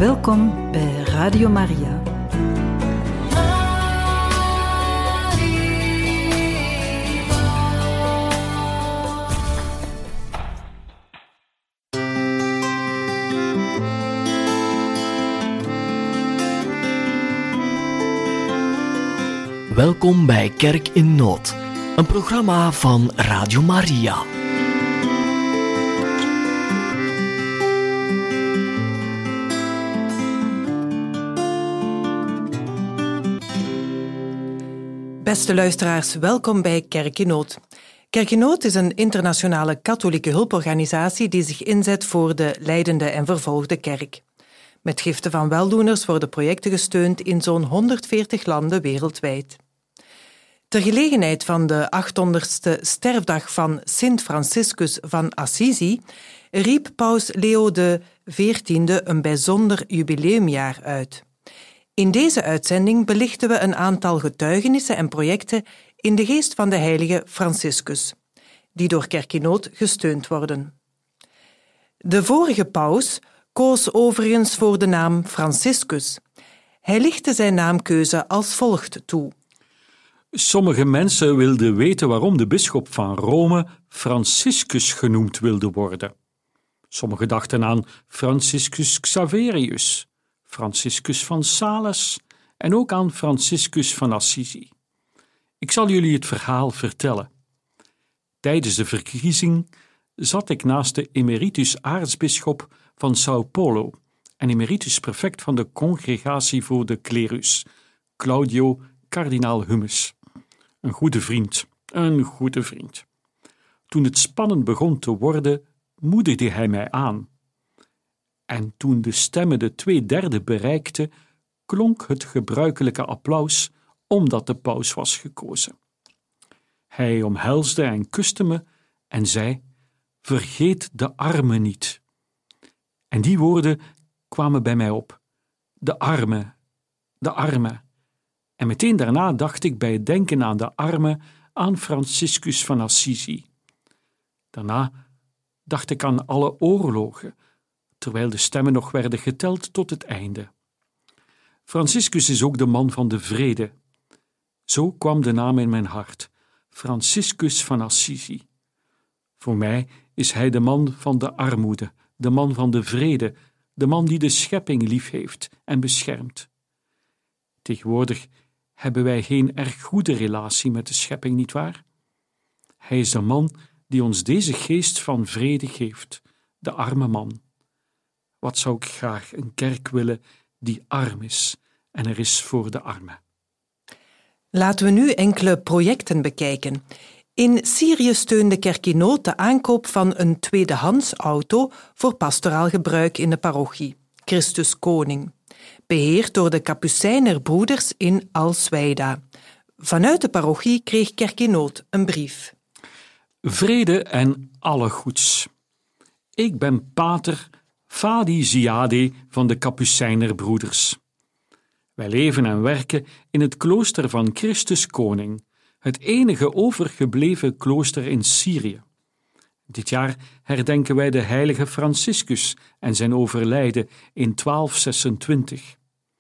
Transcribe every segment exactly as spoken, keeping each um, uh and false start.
Welkom bij Radio Maria. Welkom bij Kerk in Nood, een programma van Radio Maria. Beste luisteraars, welkom bij Kerk in Nood. Kerk in Nood is een internationale katholieke hulporganisatie die zich inzet voor de lijdende en vervolgde kerk. Met giften van weldoeners worden projecten gesteund in zo'n honderdveertig landen wereldwijd. Ter gelegenheid van de achthonderdste sterfdag van Sint Franciscus van Assisi riep paus Leo de veertiende een bijzonder jubileumjaar uit. In deze uitzending belichten we een aantal getuigenissen en projecten in de geest van de heilige Franciscus, die door Kerk in Nood gesteund worden. De vorige paus koos overigens voor de naam Franciscus. Hij lichtte zijn naamkeuze als volgt toe. Sommige mensen wilden weten waarom de bisschop van Rome Franciscus genoemd wilde worden. Sommigen dachten aan Franciscus Xaverius, Franciscus van Sales en ook aan Franciscus van Assisi. Ik zal jullie het verhaal vertellen. Tijdens de verkiezing zat ik naast de emeritus aartsbisschop van Sao Paulo en emeritus prefect van de Congregatie voor de Clerus, Claudio kardinaal Hummes. Een goede vriend, een goede vriend. Toen het spannend begon te worden, moedigde hij mij aan. En toen de stemmen de twee derde bereikten, klonk het gebruikelijke applaus omdat de paus was gekozen. Hij omhelsde en kuste me en zei: vergeet de armen niet. En die woorden kwamen bij mij op. De armen, de armen. En meteen daarna dacht ik bij het denken aan de armen aan Franciscus van Assisi. Daarna dacht ik aan alle oorlogen, terwijl de stemmen nog werden geteld tot het einde. Franciscus is ook de man van de vrede. Zo kwam de naam in mijn hart, Franciscus van Assisi. Voor mij is hij de man van de armoede, de man van de vrede, de man die de schepping lief heeft en beschermt. Tegenwoordig hebben wij geen erg goede relatie met de schepping, nietwaar? Hij is de man die ons deze geest van vrede geeft, de arme man. Wat zou ik graag een kerk willen die arm is en er is voor de armen. Laten we nu enkele projecten bekijken. In Syrië steunde Kerk in Nood de aankoop van een tweedehands auto voor pastoraal gebruik in de parochie, Christus Koning, beheerd door de Kapucijnerbroeders in Al-Sweida. Vanuit de parochie kreeg Kerk in Nood een brief. Vrede en alle goeds. Ik ben pater Fadi Ziade van de Kapucijnerbroeders. Wij leven en werken in het klooster van Christus Koning, het enige overgebleven klooster in Syrië. Dit jaar herdenken wij de heilige Franciscus en zijn overlijden in twaalf zesentwintig.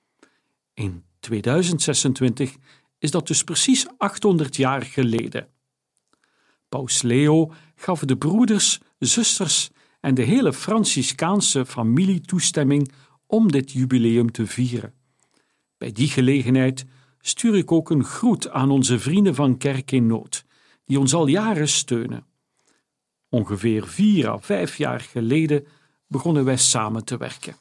In tweeduizend zesentwintig is dat dus precies achthonderd jaar geleden. Paus Leo gaf de broeders, zusters en de hele Franciscaanse familie toestemming om dit jubileum te vieren. Bij die gelegenheid stuur ik ook een groet aan onze vrienden van Kerk in Nood, die ons al jaren steunen. Ongeveer vier à vijf jaar geleden begonnen wij samen te werken.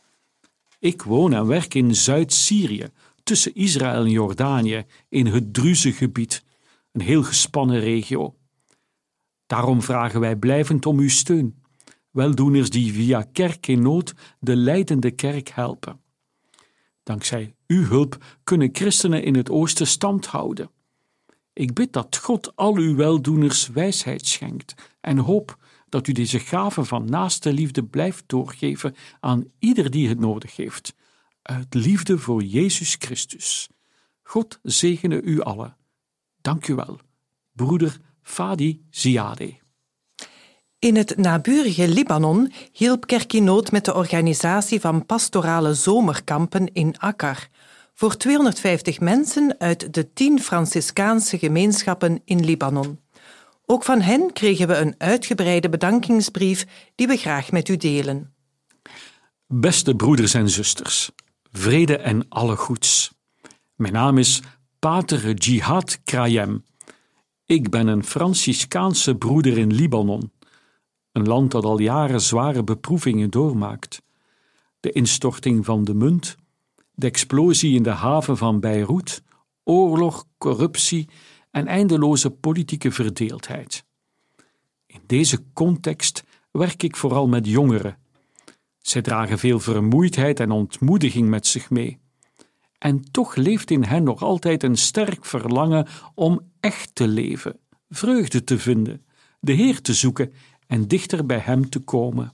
Ik woon en werk in Zuid-Syrië, tussen Israël en Jordanië, in het Druze-gebied, een heel gespannen regio. Daarom vragen wij blijvend om uw steun, weldoeners die via Kerk in Nood de lijdende kerk helpen. Dankzij uw hulp kunnen christenen in het oosten stand houden. Ik bid dat God al uw weldoeners wijsheid schenkt en hoop dat u deze gave van naaste liefde blijft doorgeven aan ieder die het nodig heeft, uit liefde voor Jezus Christus. God zegene u allen. Dank u wel, broeder Fadi Ziade. In het naburige Libanon hielp Kerk in Nood met de organisatie van pastorale zomerkampen in Akkar voor tweehonderdvijftig mensen uit de tien Franciscaanse gemeenschappen in Libanon. Ook van hen kregen we een uitgebreide bedankingsbrief die we graag met u delen. Beste broeders en zusters, vrede en alle goeds. Mijn naam is Pater Jihad Krayem. Ik ben een Franciscaanse broeder in Libanon, een land dat al jaren zware beproevingen doormaakt. De instorting van de munt, de explosie in de haven van Beirut, oorlog, corruptie en eindeloze politieke verdeeldheid. In deze context werk ik vooral met jongeren. Zij dragen veel vermoeidheid en ontmoediging met zich mee. En toch leeft in hen nog altijd een sterk verlangen om echt te leven, vreugde te vinden, de Heer te zoeken en dichter bij Hem te komen.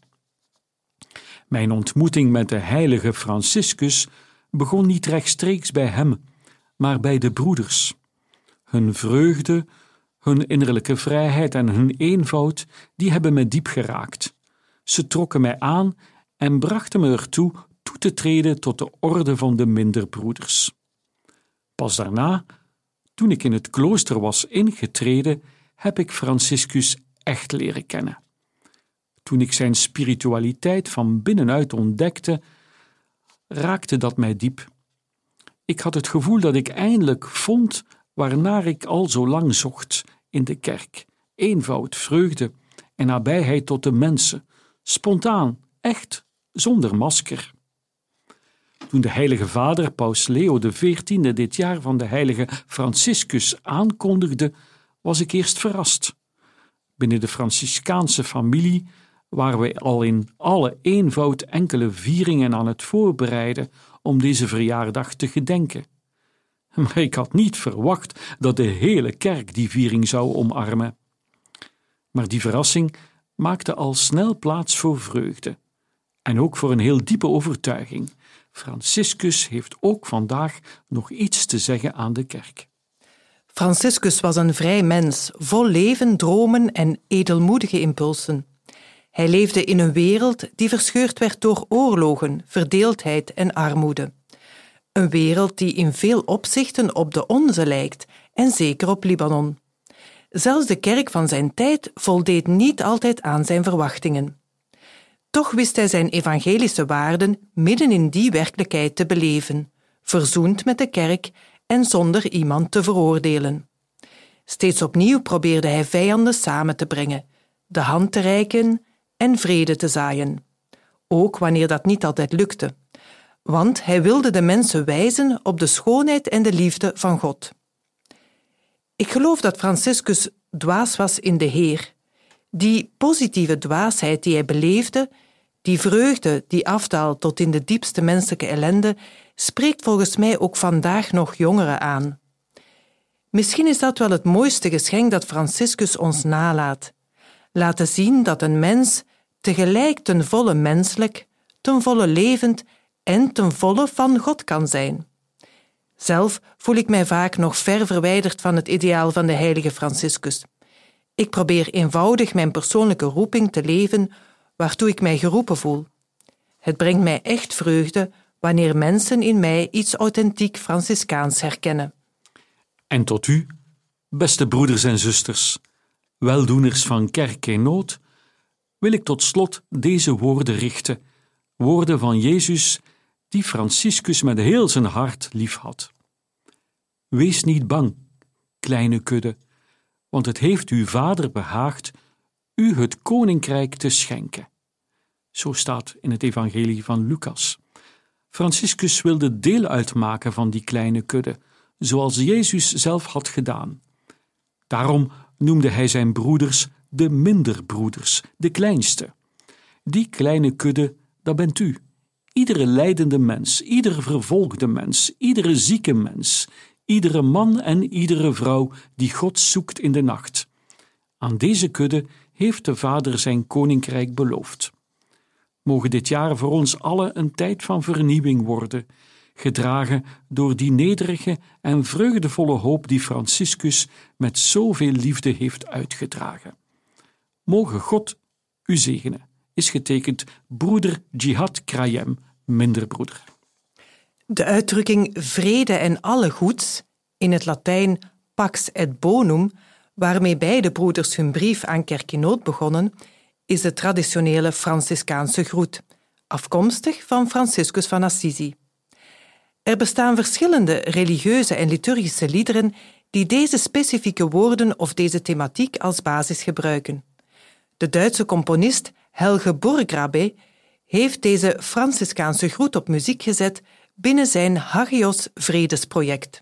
Mijn ontmoeting met de heilige Franciscus begon niet rechtstreeks bij hem, maar bij de broeders. Hun vreugde, hun innerlijke vrijheid en hun eenvoud, die hebben me diep geraakt. Ze trokken mij aan en brachten me ertoe toe te treden tot de orde van de minderbroeders. Pas daarna, toen ik in het klooster was ingetreden, heb ik Franciscus echt leren kennen. Toen ik zijn spiritualiteit van binnenuit ontdekte, raakte dat mij diep. Ik had het gevoel dat ik eindelijk vond waarnaar ik al zo lang zocht in de kerk. Eenvoud, vreugde en nabijheid tot de mensen. Spontaan, echt, zonder masker. Toen de heilige vader, paus Leo de veertiende, dit jaar van de heilige Franciscus aankondigde, was ik eerst verrast. Binnen de Franciscaanse familie waren wij al in alle eenvoud enkele vieringen aan het voorbereiden om deze verjaardag te gedenken. Maar ik had niet verwacht dat de hele kerk die viering zou omarmen. Maar die verrassing maakte al snel plaats voor vreugde. En ook voor een heel diepe overtuiging. Franciscus heeft ook vandaag nog iets te zeggen aan de kerk. Franciscus was een vrij mens, vol leven, dromen en edelmoedige impulsen. Hij leefde in een wereld die verscheurd werd door oorlogen, verdeeldheid en armoede. Een wereld die in veel opzichten op de onze lijkt, en zeker op Libanon. Zelfs de kerk van zijn tijd voldeed niet altijd aan zijn verwachtingen. Toch wist hij zijn evangelische waarden midden in die werkelijkheid te beleven, verzoend met de kerk en zonder iemand te veroordelen. Steeds opnieuw probeerde hij vijanden samen te brengen, de hand te reiken en vrede te zaaien. Ook wanneer dat niet altijd lukte. Want hij wilde de mensen wijzen op de schoonheid en de liefde van God. Ik geloof dat Franciscus dwaas was in de Heer. Die positieve dwaasheid die hij beleefde, die vreugde die afdaalt tot in de diepste menselijke ellende, spreekt volgens mij ook vandaag nog jongeren aan. Misschien is dat wel het mooiste geschenk dat Franciscus ons nalaat. Laten zien dat een mens tegelijk ten volle menselijk, ten volle levend en ten volle van God kan zijn. Zelf voel ik mij vaak nog ver verwijderd van het ideaal van de heilige Franciscus. Ik probeer eenvoudig mijn persoonlijke roeping te leven waartoe ik mij geroepen voel. Het brengt mij echt vreugde wanneer mensen in mij iets authentiek Franciscaans herkennen. En tot u, beste broeders en zusters, weldoeners van Kerk in Nood, wil ik tot slot deze woorden richten, woorden van Jezus die Franciscus met heel zijn hart liefhad. Wees niet bang, kleine kudde, want het heeft uw Vader behaagd u het koninkrijk te schenken. Zo staat in het evangelie van Lucas. Franciscus wilde deel uitmaken van die kleine kudde, zoals Jezus zelf had gedaan. Daarom noemde hij zijn broeders de minderbroeders, de kleinste. Die kleine kudde, dat bent u. Iedere lijdende mens, iedere vervolgde mens, iedere zieke mens, iedere man en iedere vrouw die God zoekt in de nacht. Aan deze kudde heeft de Vader zijn koninkrijk beloofd. Mogen dit jaar voor ons allen een tijd van vernieuwing worden, gedragen door die nederige en vreugdevolle hoop die Franciscus met zoveel liefde heeft uitgedragen. Mogen God u zegene, is getekend broeder Jihad Krayem, minder broeder. De uitdrukking vrede en alle goeds, in het Latijn pax et bonum, waarmee beide broeders hun brief aan Kerkenoot begonnen, is de traditionele Franciscaanse groet, afkomstig van Franciscus van Assisi. Er bestaan verschillende religieuze en liturgische liederen die deze specifieke woorden of deze thematiek als basis gebruiken. De Duitse componist Helge Burggrabe heeft deze Franciscaanse groet op muziek gezet binnen zijn Hagios Vredesproject.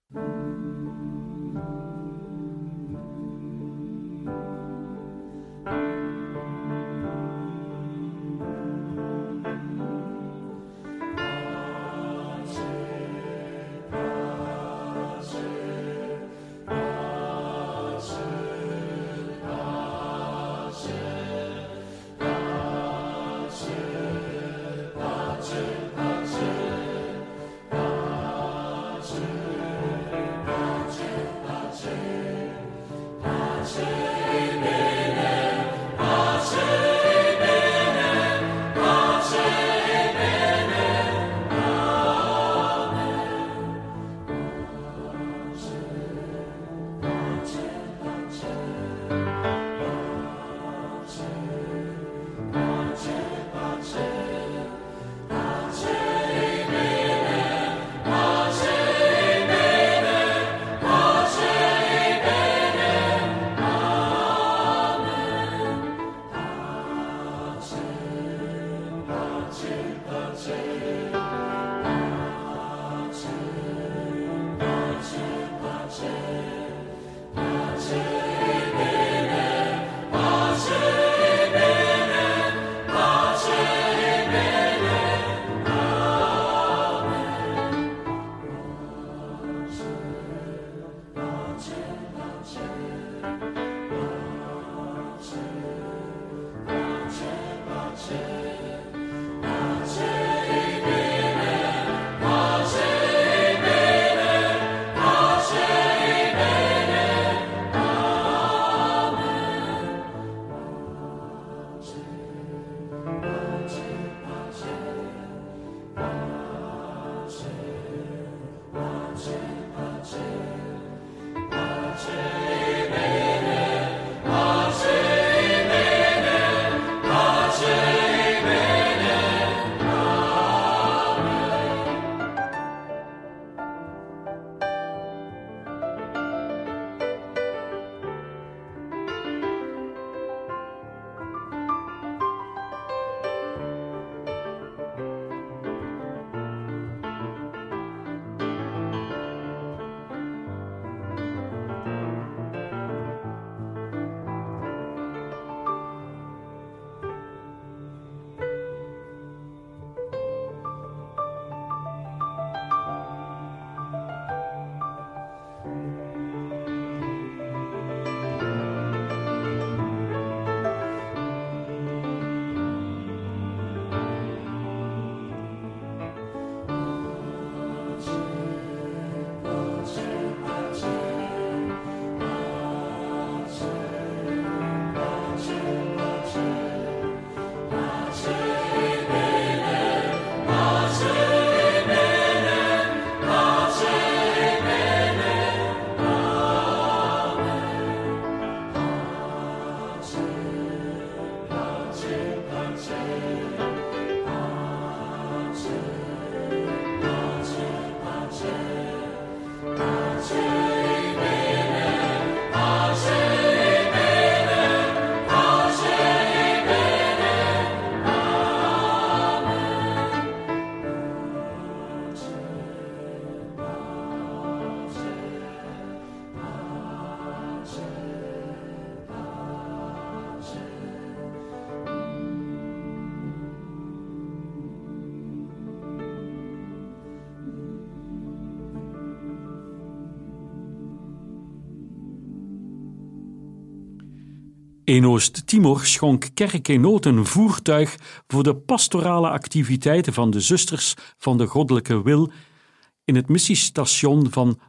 In Oost-Timor schonk Kerkenoot een voertuig voor de pastorale activiteiten van de zusters van de Goddelijke Wil in het missiestation van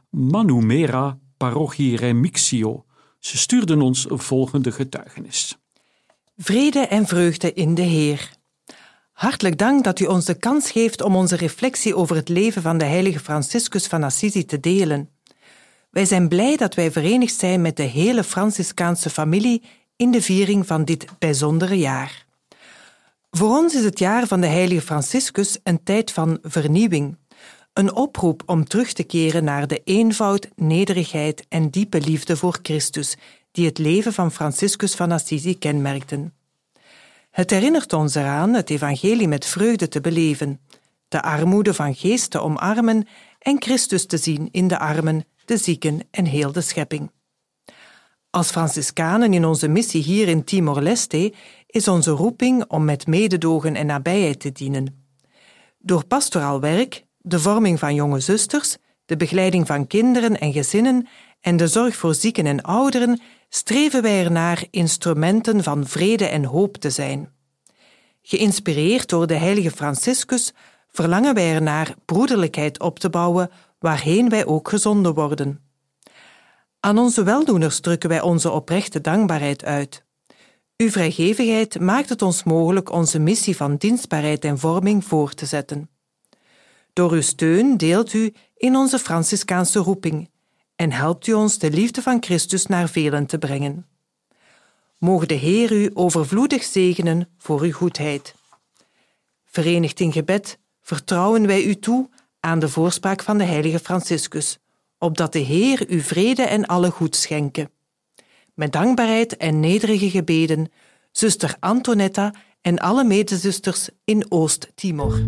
Manumera, parochie Remixio. Ze stuurden ons volgende getuigenis. Vrede en vreugde in de Heer. Hartelijk dank dat u ons de kans geeft om onze reflectie over het leven van de heilige Franciscus van Assisi te delen. Wij zijn blij dat wij verenigd zijn met de hele Franciscaanse familie in de viering van dit bijzondere jaar. Voor ons is het jaar van de heilige Franciscus een tijd van vernieuwing, een oproep om terug te keren naar de eenvoud, nederigheid en diepe liefde voor Christus, die het leven van Franciscus van Assisi kenmerkten. Het herinnert ons eraan het evangelie met vreugde te beleven, de armoede van geest te omarmen en Christus te zien in de armen, de zieken en heel de schepping. Als Franciscanen in onze missie hier in Timor-Leste is onze roeping om met mededogen en nabijheid te dienen. Door pastoraal werk, de vorming van jonge zusters, de begeleiding van kinderen en gezinnen en de zorg voor zieken en ouderen streven wij ernaar instrumenten van vrede en hoop te zijn. Geïnspireerd door de heilige Franciscus verlangen wij ernaar broederlijkheid op te bouwen waarheen wij ook gezonden worden. Aan onze weldoeners drukken wij onze oprechte dankbaarheid uit. Uw vrijgevigheid maakt het ons mogelijk onze missie van dienstbaarheid en vorming voor te zetten. Door uw steun deelt u in onze Franciscaanse roeping en helpt u ons de liefde van Christus naar velen te brengen. Moge de Heer u overvloedig zegenen voor uw goedheid. Verenigd in gebed vertrouwen wij u toe aan de voorspraak van de heilige Franciscus, opdat de Heer u vrede en alle goed schenke. Met dankbaarheid en nederige gebeden, zuster Antonetta en alle medezusters in Oost-Timor.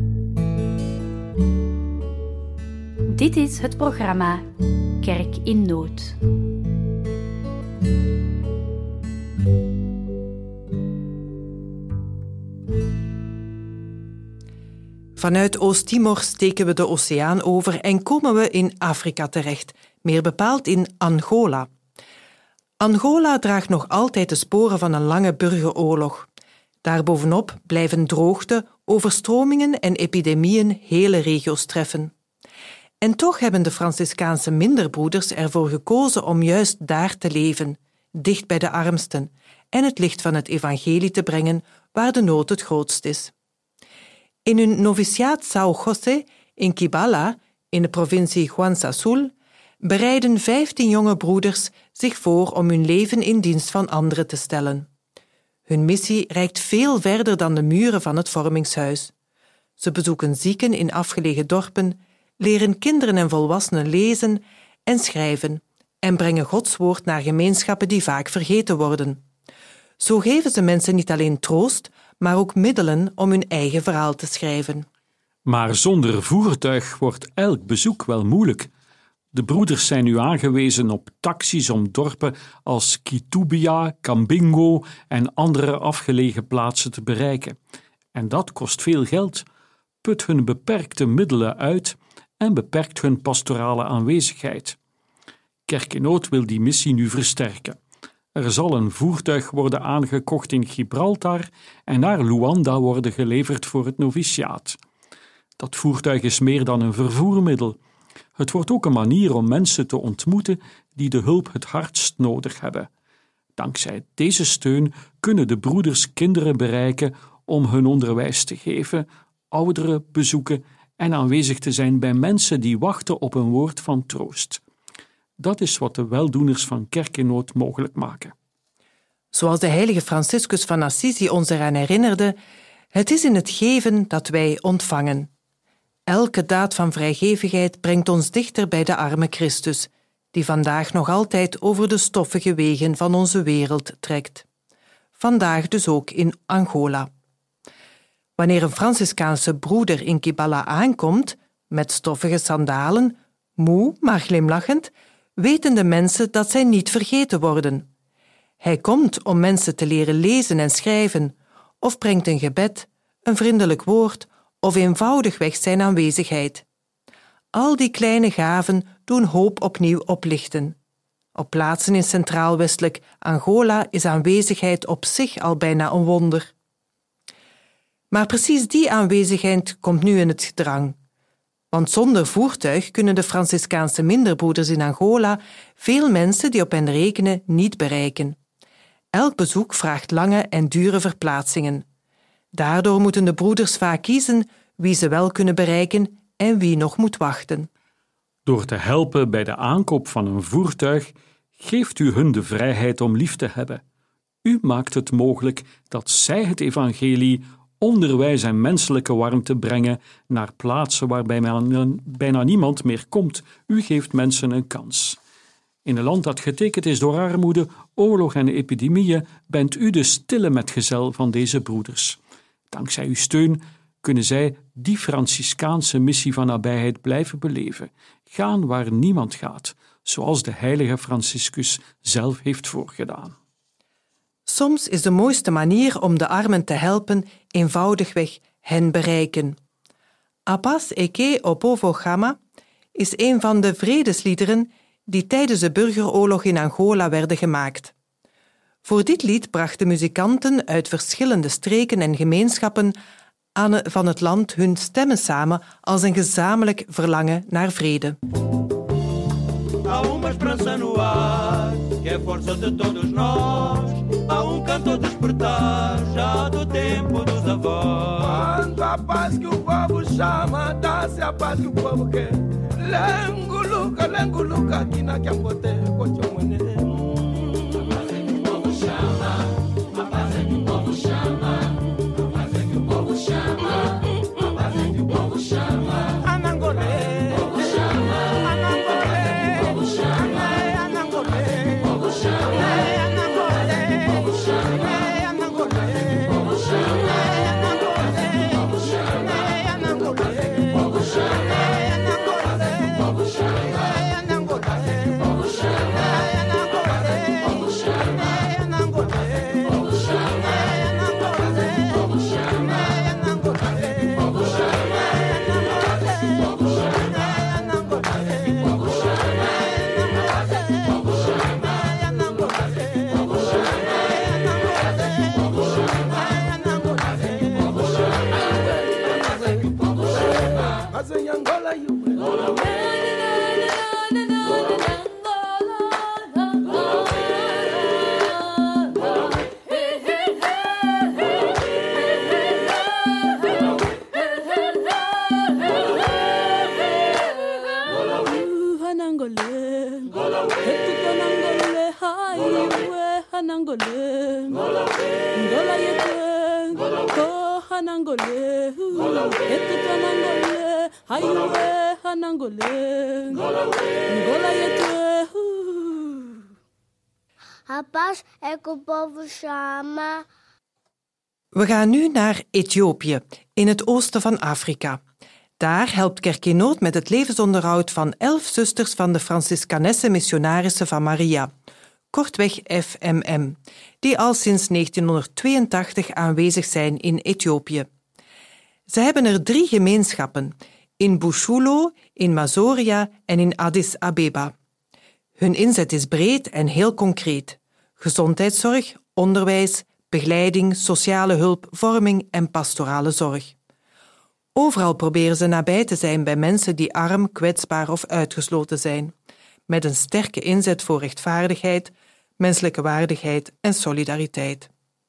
Dit is het programma Kerk in Nood. Vanuit Oost-Timor steken we de oceaan over en komen we in Afrika terecht, meer bepaald in Angola. Angola draagt nog altijd de sporen van een lange burgeroorlog. Daarbovenop blijven droogte, overstromingen en epidemieën hele regio's treffen. En toch hebben de Franciscaanse minderbroeders ervoor gekozen om juist daar te leven, dicht bij de armsten, en het licht van het evangelie te brengen waar de nood het grootst is. In hun noviciaat São José in Kibala, in de provincie Juan Sul, bereiden vijftien jonge broeders zich voor om hun leven in dienst van anderen te stellen. Hun missie reikt veel verder dan de muren van het vormingshuis. Ze bezoeken zieken in afgelegen dorpen, leren kinderen en volwassenen lezen en schrijven en brengen Gods woord naar gemeenschappen die vaak vergeten worden. Zo geven ze mensen niet alleen troost, maar ook middelen om hun eigen verhaal te schrijven. Maar zonder voertuig wordt elk bezoek wel moeilijk. De broeders zijn nu aangewezen op taxis om dorpen als Kitubia, Cambingo en andere afgelegen plaatsen te bereiken. En dat kost veel geld, put hun beperkte middelen uit en beperkt hun pastorale aanwezigheid. Kerk in Nood wil die missie nu versterken. Er zal een voertuig worden aangekocht in Gibraltar en naar Luanda worden geleverd voor het noviciaat. Dat voertuig is meer dan een vervoermiddel. Het wordt ook een manier om mensen te ontmoeten die de hulp het hardst nodig hebben. Dankzij deze steun kunnen de broeders kinderen bereiken om hun onderwijs te geven, ouderen bezoeken en aanwezig te zijn bij mensen die wachten op een woord van troost. Dat is wat de weldoeners van Kerk in Nood mogelijk maken. Zoals de heilige Franciscus van Assisi ons eraan herinnerde, het is in het geven dat wij ontvangen. Elke daad van vrijgevigheid brengt ons dichter bij de arme Christus, die vandaag nog altijd over de stoffige wegen van onze wereld trekt. Vandaag dus ook in Angola. Wanneer een Franciscaanse broeder in Kibala aankomt, met stoffige sandalen, moe maar glimlachend, weten de mensen dat zij niet vergeten worden. Hij komt om mensen te leren lezen en schrijven, of brengt een gebed, een vriendelijk woord of eenvoudigweg zijn aanwezigheid. Al die kleine gaven doen hoop opnieuw oplichten. Op plaatsen in centraal-westelijk Angola is aanwezigheid op zich al bijna een wonder. Maar precies die aanwezigheid komt nu in het gedrang. Want zonder voertuig kunnen de Franciscaanse minderbroeders in Angola veel mensen die op hen rekenen niet bereiken. Elk bezoek vraagt lange en dure verplaatsingen. Daardoor moeten de broeders vaak kiezen wie ze wel kunnen bereiken en wie nog moet wachten. Door te helpen bij de aankoop van een voertuig geeft u hun de vrijheid om lief te hebben. U maakt het mogelijk dat zij het evangelie, onderwijs en menselijke warmte brengen naar plaatsen waarbij bijna niemand meer komt. U geeft mensen een kans. In een land dat getekend is door armoede, oorlog en epidemieën, bent u de stille metgezel van deze broeders. Dankzij uw steun kunnen zij die Franciscaanse missie van nabijheid blijven beleven. Gaan waar niemand gaat, zoals de heilige Franciscus zelf heeft voorgedaan. Soms is de mooiste manier om de armen te helpen eenvoudigweg hen bereiken. A Paz Eke o Povo Chama is een van de vredesliederen die tijdens de burgeroorlog in Angola werden gemaakt. Voor dit lied brachten muzikanten uit verschillende streken en gemeenschappen van het land hun stemmen samen als een gezamenlijk verlangen naar vrede. Há uma esperança no ar, que é a força de todos nós. Há um canto despertar, já do tempo dos avós. Quando a paz que o povo chama, dá-se a paz que o povo quer. Lenguluca, lenguluca, aqui na Cambote, Cochomone. A paz é que o povo chama, a paz é que o povo chama, a paz é que o povo chama, a paz é que o povo chama. Anangolé. A paz é que o povo chama. We gaan nu naar Ethiopië, in het oosten van Afrika. Daar helpt Kerk in Nood met het levensonderhoud van elf zusters van de Franciscanesse Missionarissen van Maria, kortweg F M M, die al sinds negentienhonderdtweeëntachtig aanwezig zijn in Ethiopië. Ze hebben er drie gemeenschappen, in Bushulo, in Mazoria en in Addis Abeba. Hun inzet is breed en heel concreet. Gezondheidszorg, onderwijs, begeleiding, sociale hulp, vorming en pastorale zorg. Overal proberen ze nabij te zijn bij mensen die arm, kwetsbaar of uitgesloten zijn, met een sterke inzet voor rechtvaardigheid, menselijke waardigheid en solidariteit.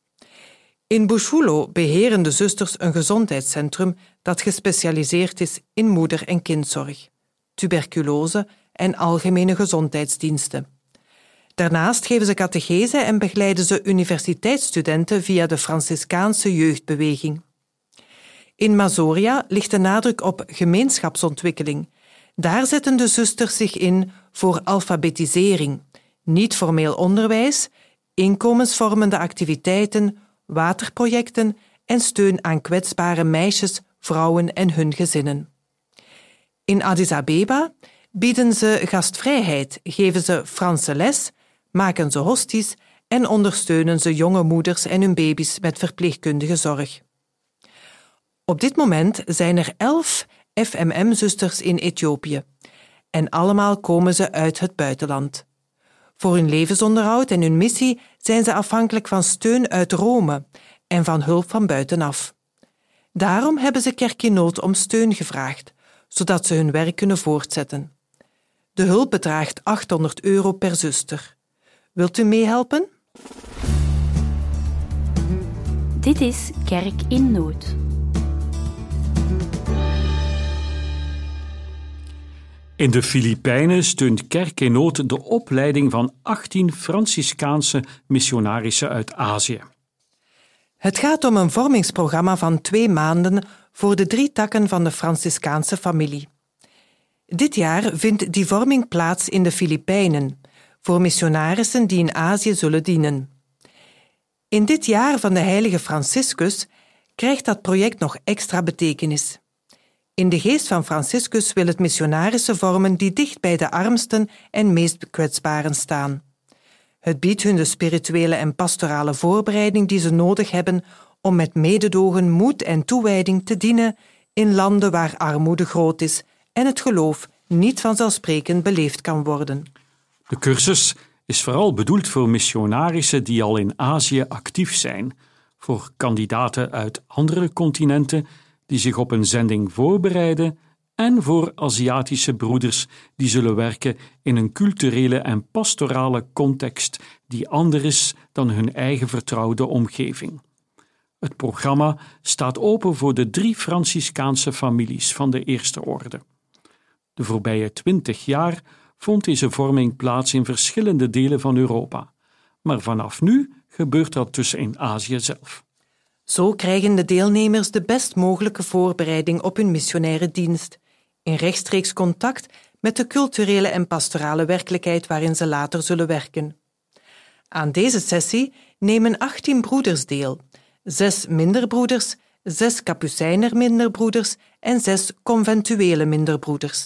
In Bushulo beheren de zusters een gezondheidscentrum dat gespecialiseerd is in moeder- en kindzorg, tuberculose en algemene gezondheidsdiensten. Daarnaast geven ze catechese en begeleiden ze universiteitsstudenten via de Franciscaanse jeugdbeweging. In Mazoria ligt de nadruk op gemeenschapsontwikkeling. Daar zetten de zusters zich in voor alfabetisering, niet-formeel onderwijs, inkomensvormende activiteiten, waterprojecten en steun aan kwetsbare meisjes, vrouwen en hun gezinnen. In Addis Abeba bieden ze gastvrijheid, geven ze Franse les, maken ze hosties en ondersteunen ze jonge moeders en hun baby's met verpleegkundige zorg. Op dit moment zijn er elf F M M-zusters in Ethiopië en allemaal komen ze uit het buitenland. Voor hun levensonderhoud en hun missie zijn ze afhankelijk van steun uit Rome en van hulp van buitenaf. Daarom hebben ze Kerk in Nood om steun gevraagd, zodat ze hun werk kunnen voortzetten. De hulp bedraagt achthonderd euro per zuster. Wilt u meehelpen? Dit is Kerk in Nood. In de Filipijnen steunt Kerk in Nood de opleiding van achttien Franciscaanse missionarissen uit Azië. Het gaat om een vormingsprogramma van twee maanden voor de drie takken van de Franciscaanse familie. Dit jaar vindt die vorming plaats in de Filipijnen, voor missionarissen die in Azië zullen dienen. In dit jaar van de heilige Franciscus krijgt dat project nog extra betekenis. In de geest van Franciscus wil het missionarissen vormen die dicht bij de armsten en meest kwetsbaren staan. Het biedt hun de spirituele en pastorale voorbereiding die ze nodig hebben om met mededogen, moed en toewijding te dienen in landen waar armoede groot is en het geloof niet vanzelfsprekend beleefd kan worden. De cursus is vooral bedoeld voor missionarissen die al in Azië actief zijn, voor kandidaten uit andere continenten die zich op een zending voorbereiden en voor Aziatische broeders die zullen werken in een culturele en pastorale context die anders is dan hun eigen vertrouwde omgeving. Het programma staat open voor de drie Franciscaanse families van de eerste orde. De voorbije twintig jaar vond deze vorming plaats in verschillende delen van Europa, maar vanaf nu gebeurt dat dus in Azië zelf. Zo krijgen de deelnemers de best mogelijke voorbereiding op hun missionaire dienst, in rechtstreeks contact met de culturele en pastorale werkelijkheid waarin ze later zullen werken. Aan deze sessie nemen achttien broeders deel, zes minderbroeders, zes kapucijner minderbroeders en zes conventuele minderbroeders.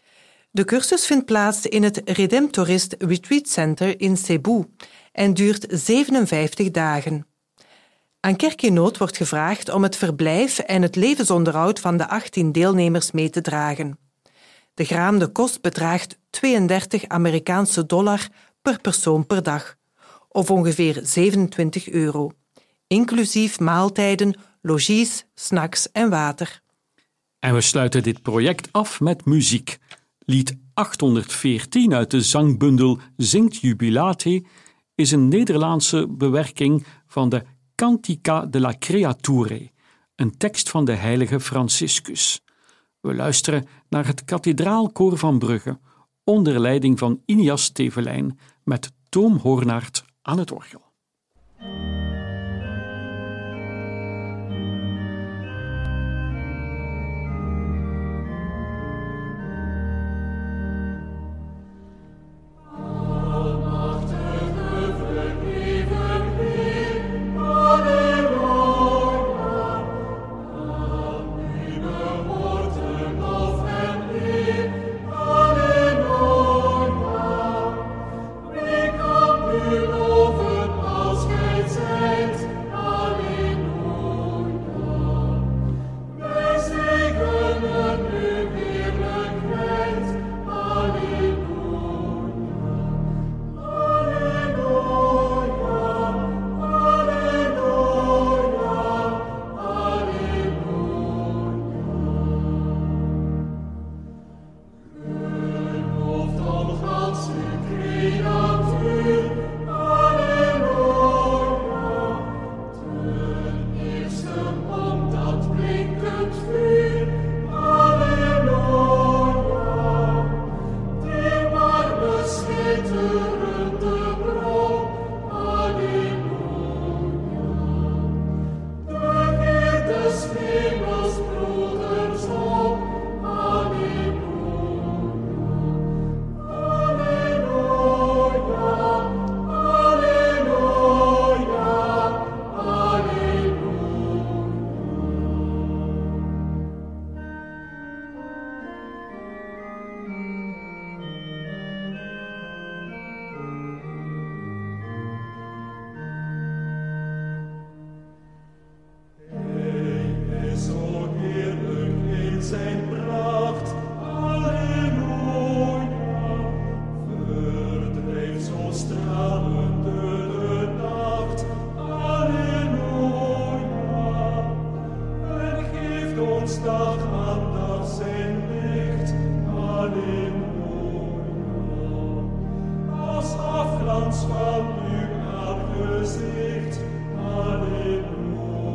De cursus vindt plaats in het Redemptorist Retreat Center in Cebu en duurt zevenenvijftig dagen. Aan Kerk in Nood wordt gevraagd om het verblijf en het levensonderhoud van de achttien deelnemers mee te dragen. De geraamde kost bedraagt tweeëndertig Amerikaanse dollar per persoon per dag, of ongeveer zevenentwintig euro, inclusief maaltijden, logies, snacks en water. En we sluiten dit project af met muziek. Lied achthonderdveertien uit de zangbundel Zingt Jubilate is een Nederlandse bewerking van de Cantica della Creature, een tekst van de heilige Franciscus. We luisteren naar het kathedraalkoor van Brugge, onder leiding van Inias Tevelijn, met Toom Hoornaert aan het orgel. Glans van uw aangezicht, halleluja.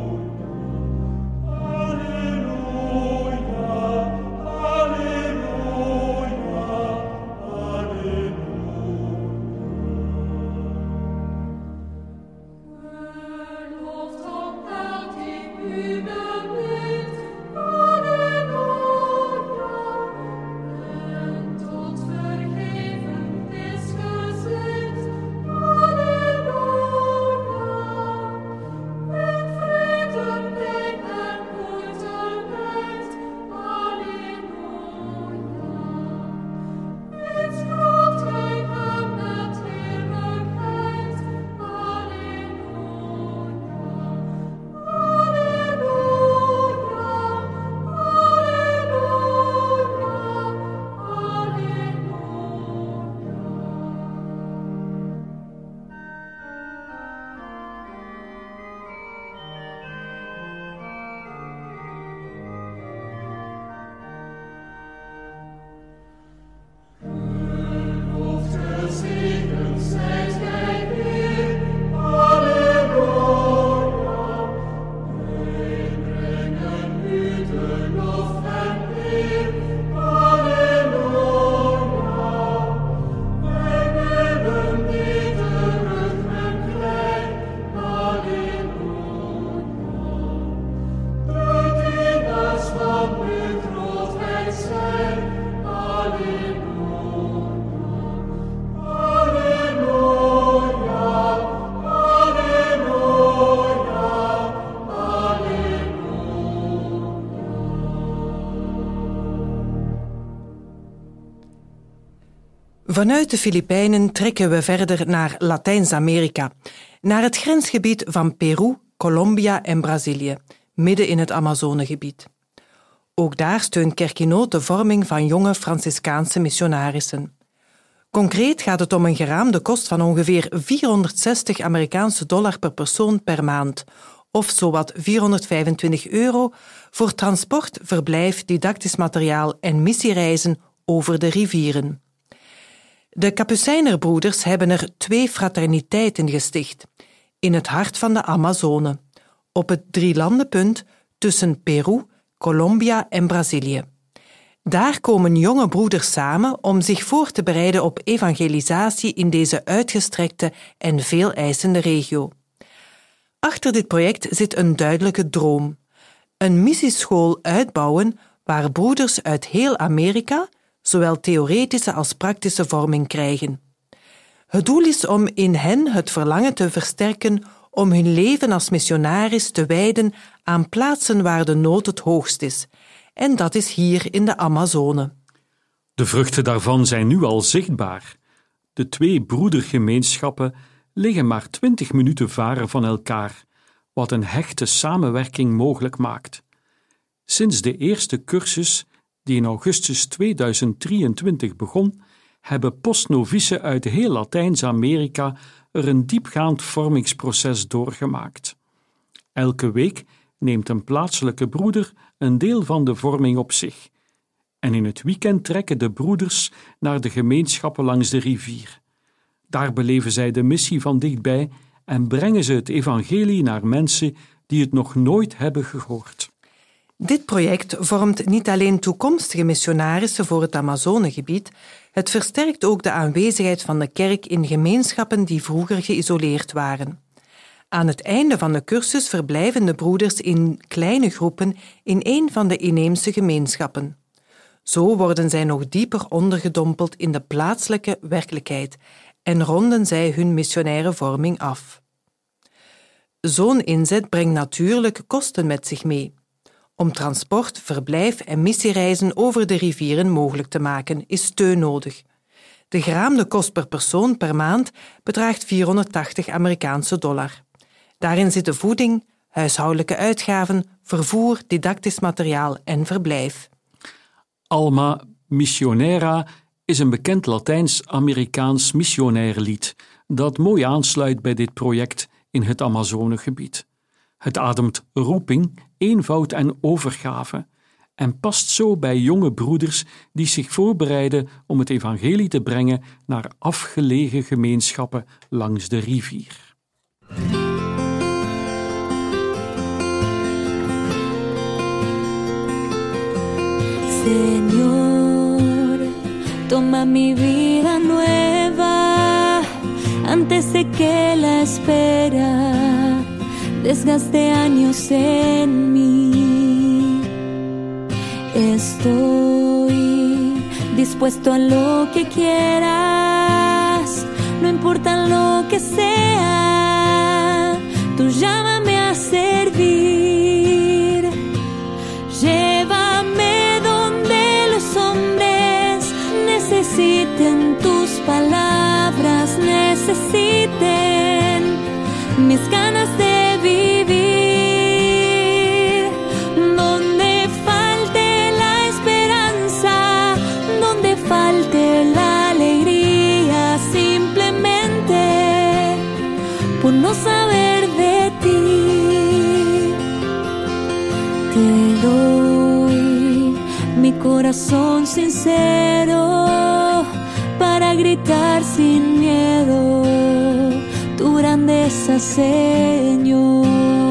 Vanuit de Filipijnen trekken we verder naar Latijns-Amerika, naar het grensgebied van Peru, Colombia en Brazilië, midden in het Amazonegebied. Ook daar steunt Kerkinoot de vorming van jonge Franciscaanse missionarissen. Concreet gaat het om een geraamde kost van ongeveer vierhonderdzestig Amerikaanse dollar per persoon per maand, of zowat vierhonderdvijfentwintig euro voor transport, verblijf, didactisch materiaal en missiereizen over de rivieren. De Kapucijnerbroeders hebben er twee fraterniteiten gesticht, in het hart van de Amazone, op het drielandenpunt tussen Peru, Colombia en Brazilië. Daar komen jonge broeders samen om zich voor te bereiden op evangelisatie in deze uitgestrekte en veel eisende regio. Achter dit project zit een duidelijke droom. Een missieschool uitbouwen waar broeders uit heel Amerika zowel theoretische als praktische vorming krijgen. Het doel is om in hen het verlangen te versterken om hun leven als missionaris te wijden aan plaatsen waar de nood het hoogst is. En dat is hier in de Amazone. De vruchten daarvan zijn nu al zichtbaar. De twee broedergemeenschappen liggen maar twintig minuten varen van elkaar, wat een hechte samenwerking mogelijk maakt. Sinds de eerste cursus, die in augustus tweeduizend drieëntwintig begon, hebben postnovicen uit heel Latijns-Amerika er een diepgaand vormingsproces doorgemaakt. Elke week neemt een plaatselijke broeder een deel van de vorming op zich. En in het weekend trekken de broeders naar de gemeenschappen langs de rivier. Daar beleven zij de missie van dichtbij en brengen ze het evangelie naar mensen die het nog nooit hebben gehoord. Dit project vormt niet alleen toekomstige missionarissen voor het Amazonegebied, het versterkt ook de aanwezigheid van de kerk in gemeenschappen die vroeger geïsoleerd waren. Aan het einde van de cursus verblijven de broeders in kleine groepen in een van de inheemse gemeenschappen. Zo worden zij nog dieper ondergedompeld in de plaatselijke werkelijkheid en ronden zij hun missionaire vorming af. Zo'n inzet brengt natuurlijk kosten met zich mee. Om transport, verblijf en missiereizen over de rivieren mogelijk te maken, is steun nodig. De geraamde kost per persoon per maand bedraagt vierhonderdtachtig Amerikaanse dollar. Daarin zitten voeding, huishoudelijke uitgaven, vervoer, didactisch materiaal en verblijf. Alma Missionera is een bekend Latijns-Amerikaans missionair lied dat mooi aansluit bij dit project in het Amazonegebied. Het ademt roeping, eenvoud en overgave en past zo bij jonge broeders die zich voorbereiden om het evangelie te brengen naar afgelegen gemeenschappen langs de rivier. Señor, toma mi vida nueva antes de que la espera desgaste años en mí. Estoy dispuesto a lo que quieras, no importa lo que sea, tú llámame a servir. Llévame donde los hombres necesiten tus palabras, necesiten mis ganas de vivir, donde falte la esperanza, donde falte la alegría, simplemente por no saber de ti. Te doy mi corazón sincero para gritar sin miedo tu grandeza, Señor.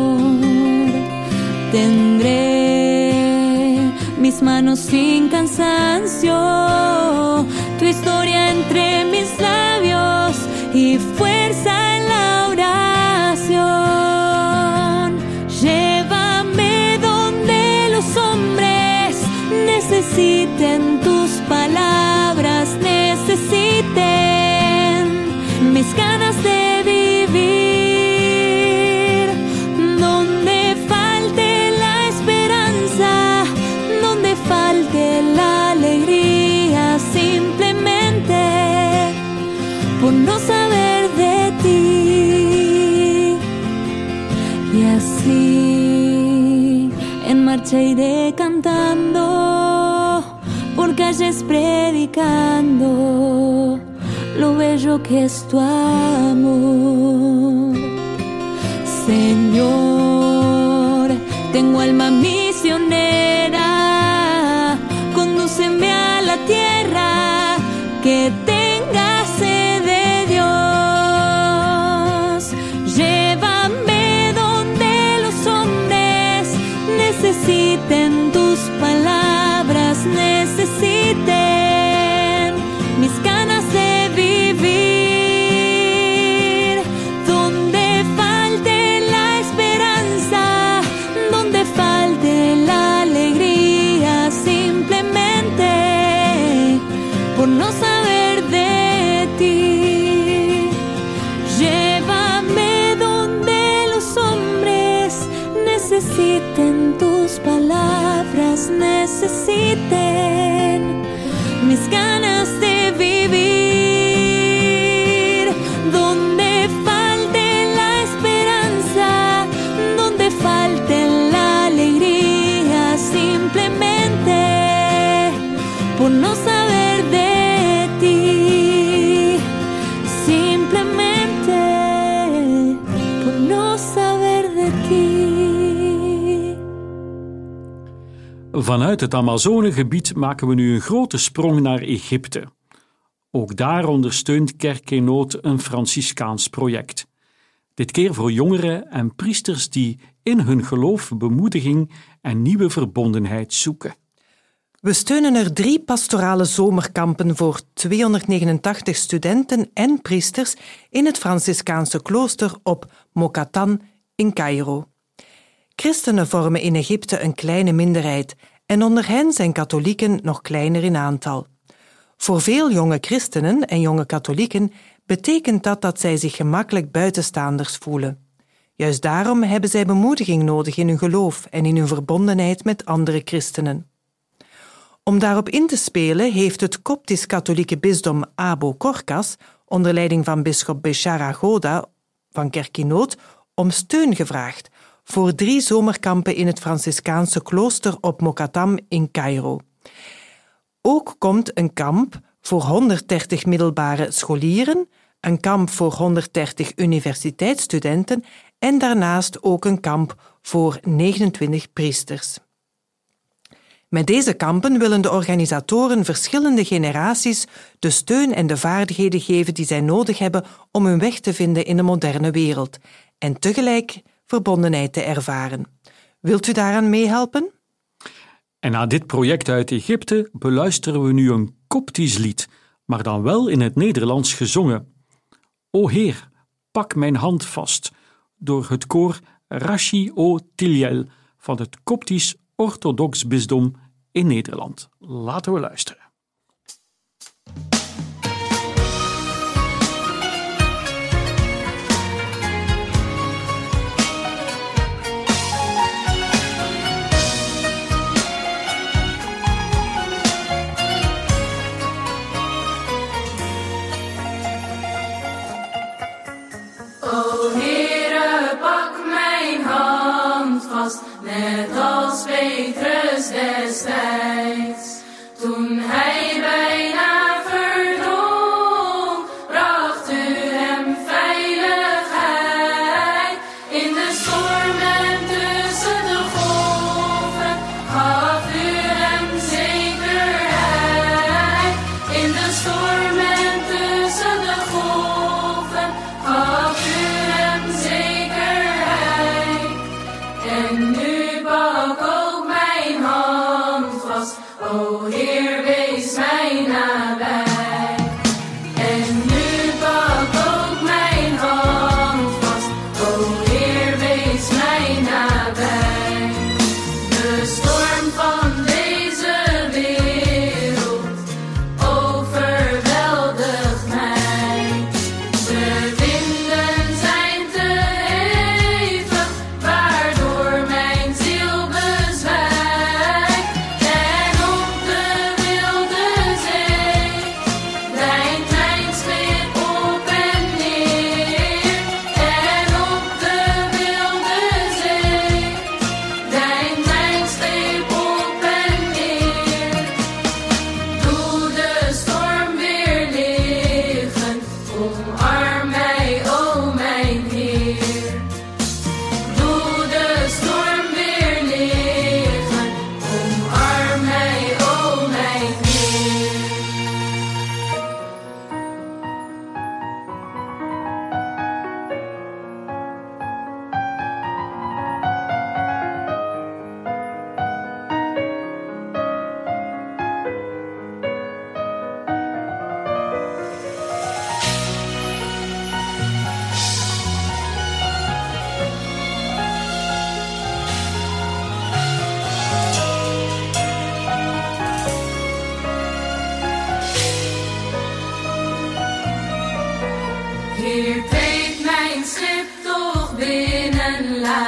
Tendré mis manos sin cansancio, tu historia entre mis labios y fuerza en la oración. Llévame donde los hombres necesiten tus palabras, necesiten mis ganas de vivir, donde falte la esperanza, donde falte la alegría, simplemente noche iré cantando, por calles predicando lo bello que es tu amor. Señor, tengo alma misionera, condúceme a la tierra que tenga sed de Dios. Llévame donde los hombres necesiten tus palabras, necesiten mis ganas de vivir, donde falte la esperanza, donde falte la alegría, simplemente por no saber de ti. Llévame donde los hombres necesiten tus palabras, necesiten mis ganas de vivir, donde falte la esperanza, donde falte la alegría, simplemente por no saber de ti, simplemente por no saber de ti. Vanuit het Amazonegebied maken we nu een grote sprong naar Egypte. Ook daar ondersteunt Kerk in Nood een Franciscaans project. Dit keer voor jongeren en priesters die in hun geloof bemoediging en nieuwe verbondenheid zoeken. We steunen er drie pastorale zomerkampen voor tweehonderdnegenentachtig studenten en priesters in het Franciscaanse klooster op Mokatan in Cairo. Christenen vormen in Egypte een kleine minderheid en onder hen zijn katholieken nog kleiner in aantal. Voor veel jonge christenen en jonge katholieken betekent dat dat zij zich gemakkelijk buitenstaanders voelen. Juist daarom hebben zij bemoediging nodig in hun geloof en in hun verbondenheid met andere christenen. Om daarop in te spelen heeft het Koptisch-katholieke bisdom Abo Korkas onder leiding van bisschop Bechara Goda van Kerk in Nood om steun gevraagd voor drie zomerkampen in het Franciscaanse klooster op Mokatam in Cairo. Ook komt een kamp voor honderddertig middelbare scholieren, een kamp voor honderddertig universiteitsstudenten en daarnaast ook een kamp voor negenentwintig priesters. Met deze kampen willen de organisatoren verschillende generaties de steun en de vaardigheden geven die zij nodig hebben om hun weg te vinden in de moderne wereld en tegelijk verbondenheid te ervaren. Wilt u daaraan meehelpen? En na dit project uit Egypte beluisteren we nu een Koptisch lied, maar dan wel in het Nederlands gezongen. O Heer, pak mijn hand vast, door het koor Rashi O Tiljel van het Koptisch Orthodox Bisdom in Nederland. Laten we luisteren. Net als Petrus destijds, toen hij bijna verdronk, bracht u hem veiligheid. In de storm en tussen de golven gaf u hem zekerheid. In de storm en tussen de golven gaf u hem zekerheid. En nu pak ook mijn hand vast, o Heer, wees mij nabij. En nu pak ook mijn hand vast, o Heer, wees mij nabij. De storm van deze wereld overweldigt mij. De winden zijn te hevig, waardoor mijn ziel bezwijkt. En op de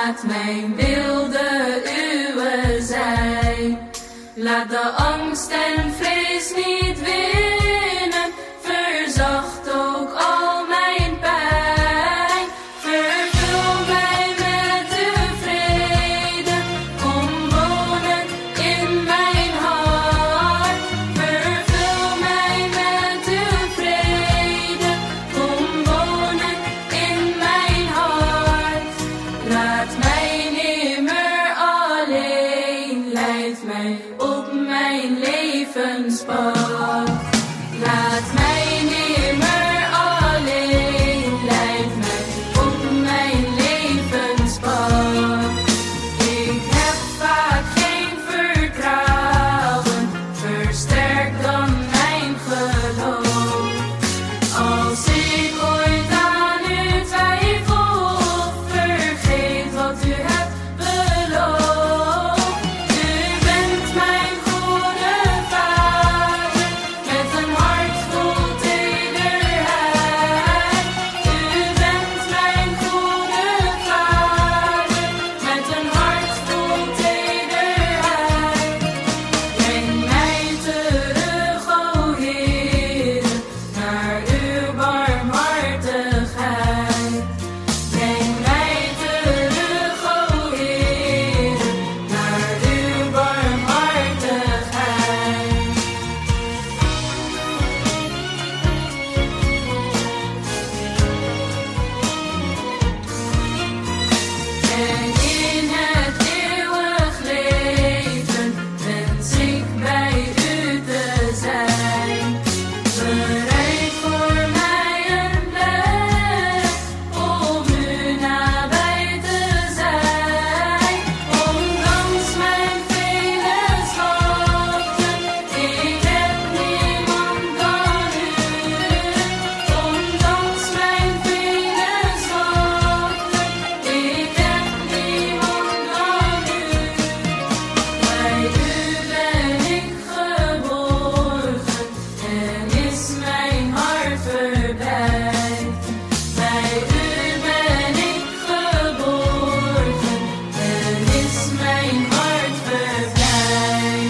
laat mijn wilde uwe zijn. Laat de angst en vrees niet winnen, verzacht ook al mijn pijn. Vervul mij met uw vrede, kom wonen in mijn hart. Vervul mij met uw vrede, kom wonen in mijn hart. Laat mij nimmer alleen, leid mij op mijn levenspad. Laat mij nimmer alleen, leid mij op mijn levenspad. Ik heb vaak geen vertrouwen, versterk dan mijn geloof. Als ik ooit aan u twijfel, vergeet wat u hebt beloofd. U bent mijn goede vader, met een hart vol tederheid. U bent mijn goede vader, met een hart vol tederheid. Breng mij terug, o Heer, naar uw barmhartigheid. Breng mij terug, o Heer, naar uw barmhartigheid. En in het eeuwig leven wens ik bij u te zijn. Bereid voor mij een plek om u nabij te zijn. Ondanks mijn vele zwakten, ik heb niemand dan u. Ondanks mijn vele zwakten, ik heb niemand dan u. Bij u ben ik geborgen en is mijn hart verblijd. Bij u ben ik geborgen en is mijn hart verblijd.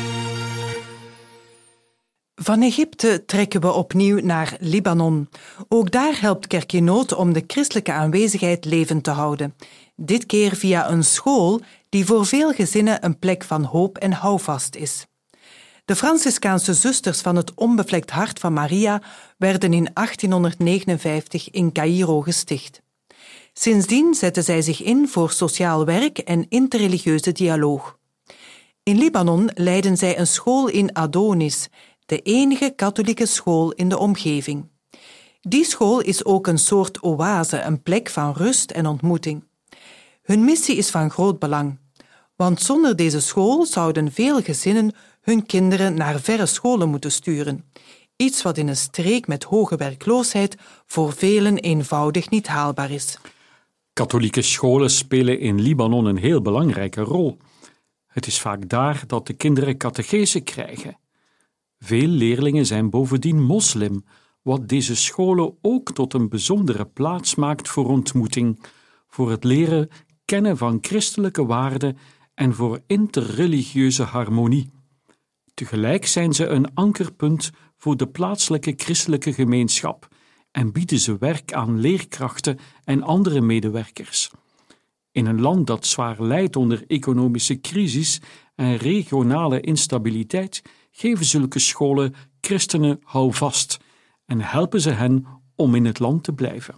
Van Egypte trekken we opnieuw naar Libanon. Ook daar helpt Kerk in Nood om de christelijke aanwezigheid levend te houden. Dit keer via een school die voor veel gezinnen een plek van hoop en houvast is. De Franciscaanse zusters van het Onbevlekt Hart van Maria werden in achttienhonderdnegenenvijftig in Caïro gesticht. Sindsdien zetten zij zich in voor sociaal werk en interreligieuze dialoog. In Libanon leiden zij een school in Adonis, de enige katholieke school in de omgeving. Die school is ook een soort oase, een plek van rust en ontmoeting. Hun missie is van groot belang, want zonder deze school zouden veel gezinnen hun kinderen naar verre scholen moeten sturen. Iets wat in een streek met hoge werkloosheid voor velen eenvoudig niet haalbaar is. Katholieke scholen spelen in Libanon een heel belangrijke rol. Het is vaak daar dat de kinderen catechese krijgen. Veel leerlingen zijn bovendien moslim, wat deze scholen ook tot een bijzondere plaats maakt voor ontmoeting, voor het leren kennen van christelijke waarden en voor interreligieuze harmonie. Tegelijk zijn ze een ankerpunt voor de plaatselijke christelijke gemeenschap en bieden ze werk aan leerkrachten en andere medewerkers. In een land dat zwaar lijdt onder economische crisis en regionale instabiliteit, geven zulke scholen christenen houvast en helpen ze hen om in het land te blijven.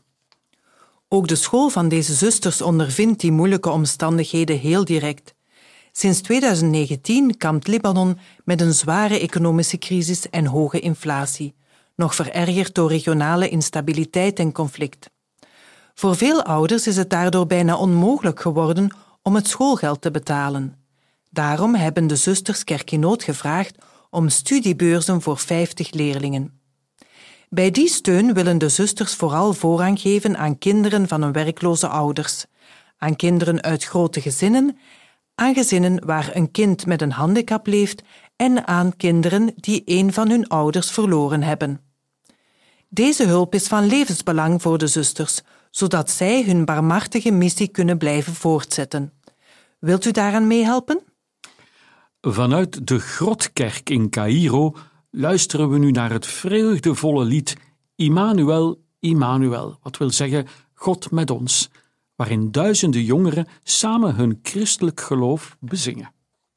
Ook de school van deze zusters ondervindt die moeilijke omstandigheden heel direct. Sinds tweeduizend negentien kampt Libanon met een zware economische crisis en hoge inflatie, nog verergerd door regionale instabiliteit en conflict. Voor veel ouders is het daardoor bijna onmogelijk geworden om het schoolgeld te betalen. Daarom hebben de zusters Kerk in Nood gevraagd om studiebeurzen voor vijftig leerlingen. Bij die steun willen de zusters vooral voorrang geven aan kinderen van een werkloze ouders, aan kinderen uit grote gezinnen, aan gezinnen waar een kind met een handicap leeft en aan kinderen die een van hun ouders verloren hebben. Deze hulp is van levensbelang voor de zusters, zodat zij hun barmhartige missie kunnen blijven voortzetten. Wilt u daaraan meehelpen? Vanuit de Grotkerk in Caïro luisteren we nu naar het vreugdevolle lied Immanuel, Immanuel, wat wil zeggen God met ons, waarin duizenden jongeren samen hun christelijk geloof bezingen.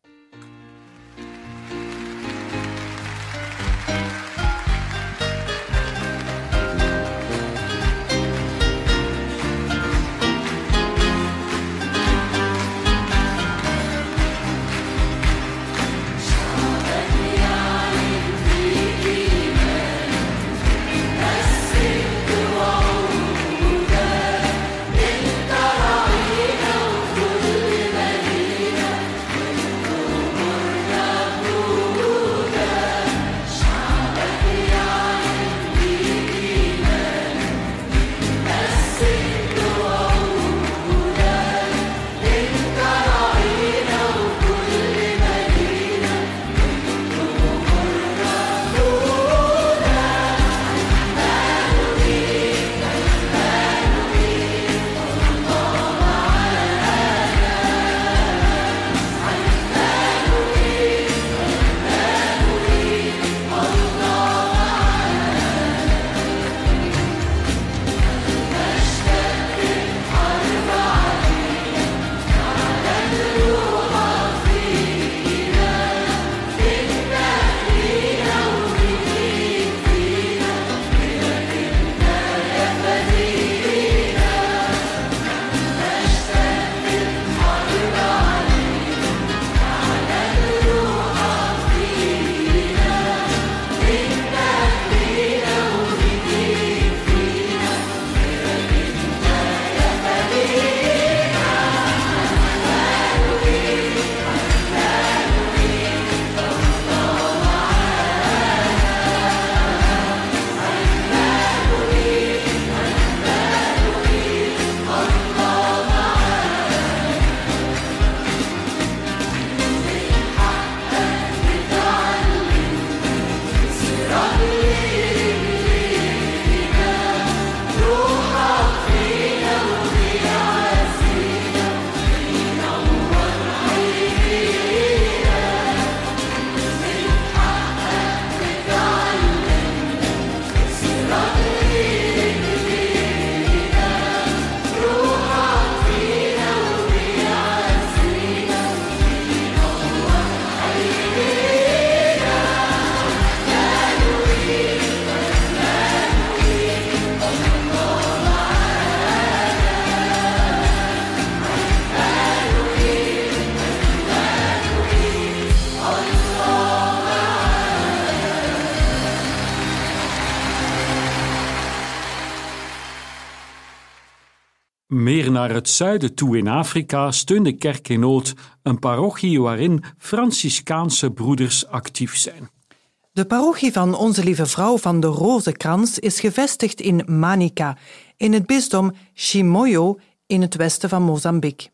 Meer naar het zuiden toe in Afrika steunde Kerk in Nood een parochie waarin Franciscaanse broeders actief zijn. De parochie van Onze Lieve Vrouw van de Rozenkrans is gevestigd in Manica, in het bisdom Chimoio in het westen van Mozambique.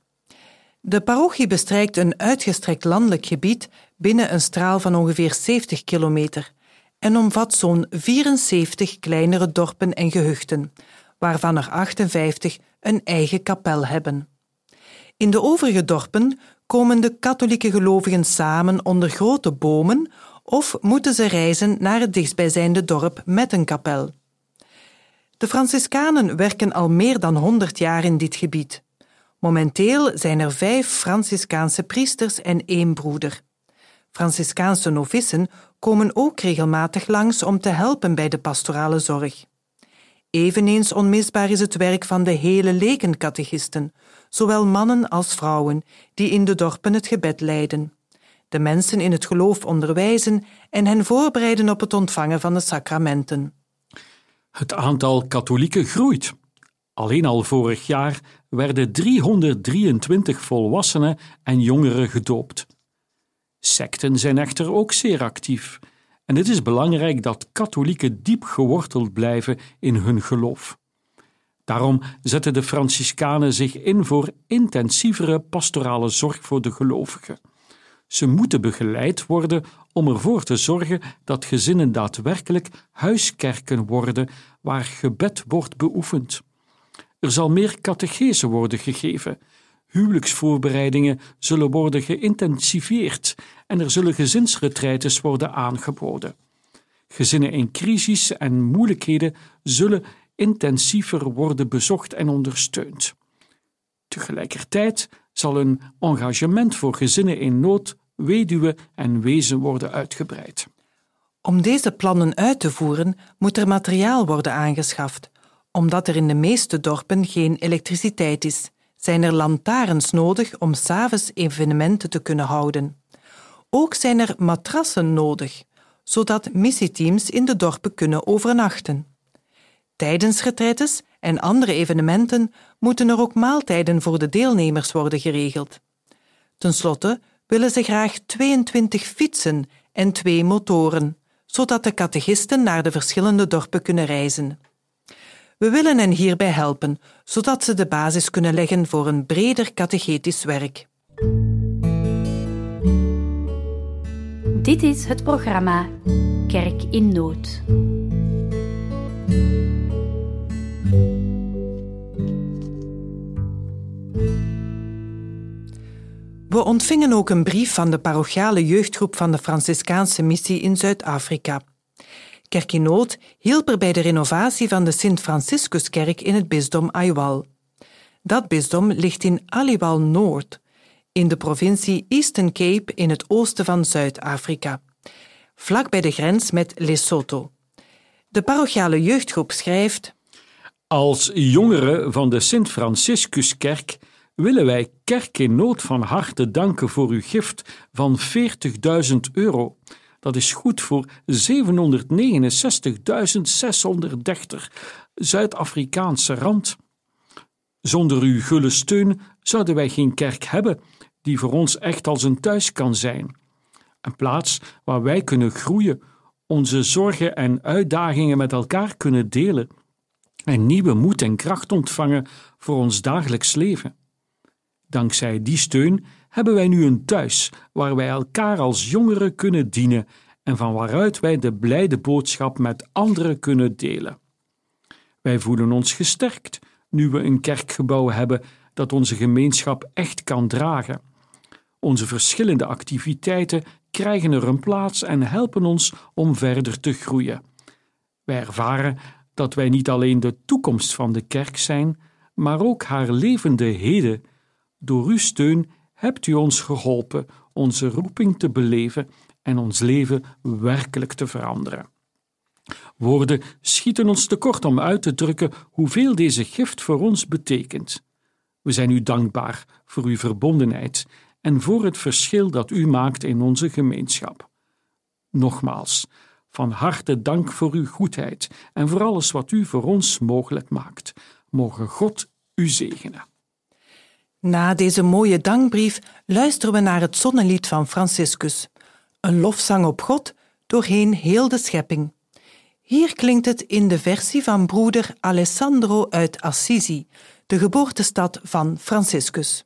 De parochie bestrijkt een uitgestrekt landelijk gebied binnen een straal van ongeveer zeventig kilometer en omvat zo'n vierenzeventig kleinere dorpen en gehuchten, waarvan er achtenvijftig een eigen kapel hebben. In de overige dorpen komen de katholieke gelovigen samen onder grote bomen of moeten ze reizen naar het dichtstbijzijnde dorp met een kapel. De Franciscanen werken al meer dan honderd jaar in dit gebied. Momenteel zijn er vijf Franciscaanse priesters en één broeder. Franciscaanse novissen komen ook regelmatig langs om te helpen bij de pastorale zorg. Eveneens onmisbaar is het werk van de hele lekencatechisten, zowel mannen als vrouwen, die in de dorpen het gebed leiden, de mensen in het geloof onderwijzen en hen voorbereiden op het ontvangen van de sacramenten. Het aantal katholieken groeit. Alleen al vorig jaar werden driehonderddrieëntwintig volwassenen en jongeren gedoopt. Secten zijn echter ook zeer actief. En het is belangrijk dat katholieken diep geworteld blijven in hun geloof. Daarom zetten de Franciscanen zich in voor intensievere pastorale zorg voor de gelovigen. Ze moeten begeleid worden om ervoor te zorgen dat gezinnen daadwerkelijk huiskerken worden waar gebed wordt beoefend. Er zal meer catechese worden gegeven. Huwelijksvoorbereidingen zullen worden geïntensiveerd en er zullen gezinsretraites worden aangeboden. Gezinnen in crisis en moeilijkheden zullen intensiever worden bezocht en ondersteund. Tegelijkertijd zal een engagement voor gezinnen in nood, weduwen en wezen worden uitgebreid. Om deze plannen uit te voeren moet er materiaal worden aangeschaft. Omdat er in de meeste dorpen geen elektriciteit is, zijn er lantaarns nodig om 's avonds evenementen te kunnen houden. Ook zijn er matrassen nodig, zodat missieteams in de dorpen kunnen overnachten. Tijdens retraites en andere evenementen moeten er ook maaltijden voor de deelnemers worden geregeld. Ten slotte willen ze graag tweeëntwintig fietsen en twee motoren, zodat de catechisten naar de verschillende dorpen kunnen reizen. We willen hen hierbij helpen, zodat ze de basis kunnen leggen voor een breder catechetisch werk. Dit is het programma Kerk in Nood. We ontvingen ook een brief van de parochiale jeugdgroep van de Franciscaanse missie in Zuid-Afrika. Kerk in Nood hielp er bij de renovatie van de Sint-Franciscuskerk in het bisdom Aiwal. Dat bisdom ligt in Aliwal Noord, in de provincie Eastern Cape in het oosten van Zuid-Afrika, vlak bij de grens met Lesotho. De parochiale jeugdgroep schrijft: Als jongeren van de Sint-Franciscuskerk willen wij Kerk in Nood van harte danken voor uw gift van veertigduizend euro. Dat is goed voor zevenhonderdnegenenzestigduizend zeshonderddertig Zuid-Afrikaanse rand. Zonder uw gulle steun zouden wij geen kerk hebben die voor ons echt als een thuis kan zijn. Een plaats waar wij kunnen groeien, onze zorgen en uitdagingen met elkaar kunnen delen en nieuwe moed en kracht ontvangen voor ons dagelijks leven. Dankzij die steun hebben wij nu een thuis waar wij elkaar als jongeren kunnen dienen en van waaruit wij de blijde boodschap met anderen kunnen delen. Wij voelen ons gesterkt nu we een kerkgebouw hebben dat onze gemeenschap echt kan dragen. Onze verschillende activiteiten krijgen er een plaats en helpen ons om verder te groeien. Wij ervaren dat wij niet alleen de toekomst van de kerk zijn, maar ook haar levende heden. Door uw steun hebt u ons geholpen onze roeping te beleven en ons leven werkelijk te veranderen. Woorden schieten ons tekort om uit te drukken hoeveel deze gift voor ons betekent. We zijn u dankbaar voor uw verbondenheid en voor het verschil dat u maakt in onze gemeenschap. Nogmaals, van harte dank voor uw goedheid en voor alles wat u voor ons mogelijk maakt. Mogen God u zegenen. Na deze mooie dankbrief luisteren we naar het zonnelied van Franciscus, een lofzang op God doorheen heel de schepping. Hier klinkt het in de versie van broeder Alessandro uit Assisi, de geboortestad van Franciscus.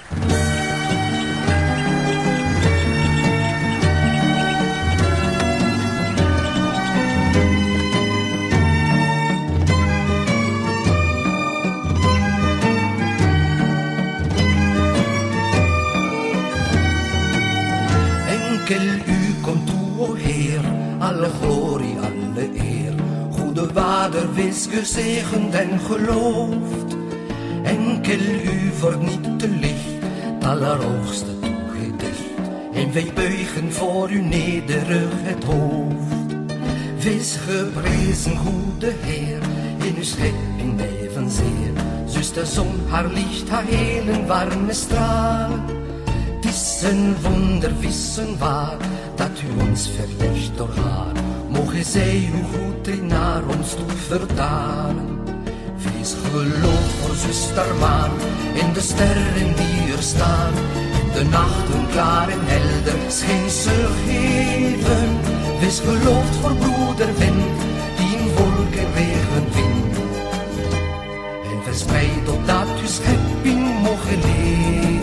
Enkel u komt toe, o Heer, alle glorie, alle eer. Goede Vader, wees gezegend en geloofd. Enkel u verniet te licht, het allerhoogste toegedicht. En wij buigen voor u nederig het hoofd. Wees geprezen, goede Heer, in uw schepping evenzeer. Zuster zon, haar licht, haar helen warme straal. Het is een wonder, wissen waar, dat u ons verlicht door haar. Mogen zij uw goedheid naar ons toe vertalen. Wees geloof voor zuster maan, in de sterren die er staan. In de nachten klaar en helder scheen ze geven. Wees geloof voor broeder wind, die in wolken regen vindt. En verspreid opdat uw schepping mogen leven.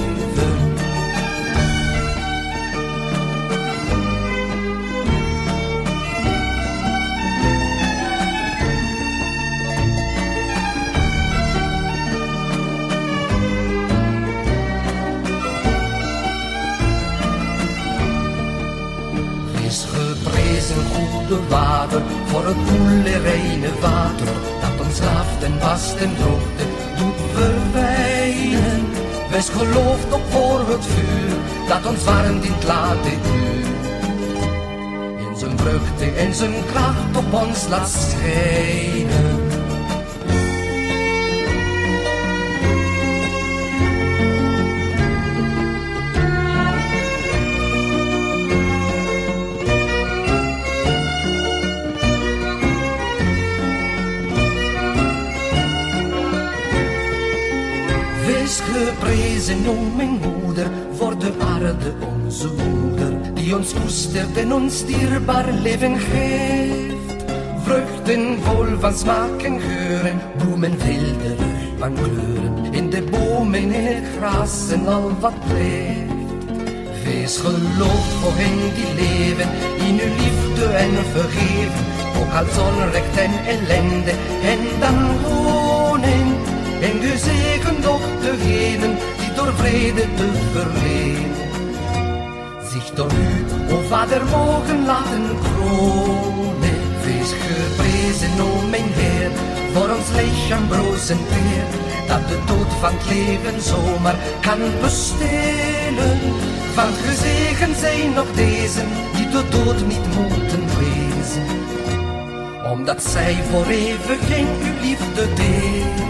zijn goede water voor het koele reine water dat ons laaft en wast en droogte doet verwijnen. Wees geloofd op voor het vuur dat ons warmt in het late uur. In zijn vreugde en zijn kracht op ons laat schijnen. Geprezen, o mijn moeder, voor de aarde onze moeder, die ons koestert en ons dierbaar leven geeft. Vruchten vol van smaak en geuren, bloemen veelderig van kleuren, in de bomen, in het gras en al wat leeft. Wees geloofd voor hen die leven, in uw liefde en vergeven, ook als onrecht en ellende, en dan wonen. En u zegen doch degenen die door vrede te verlenen zich door u, o Vader, mogen laten kronen. Wees geprezen, o mijn Heer, voor ons lichaam broos en teer, dat de dood van het leven zomaar kan bestelen. Want gezegend zijn nog deze die de dood niet moeten vrezen, omdat zij voor eeuwig in uw liefde delen.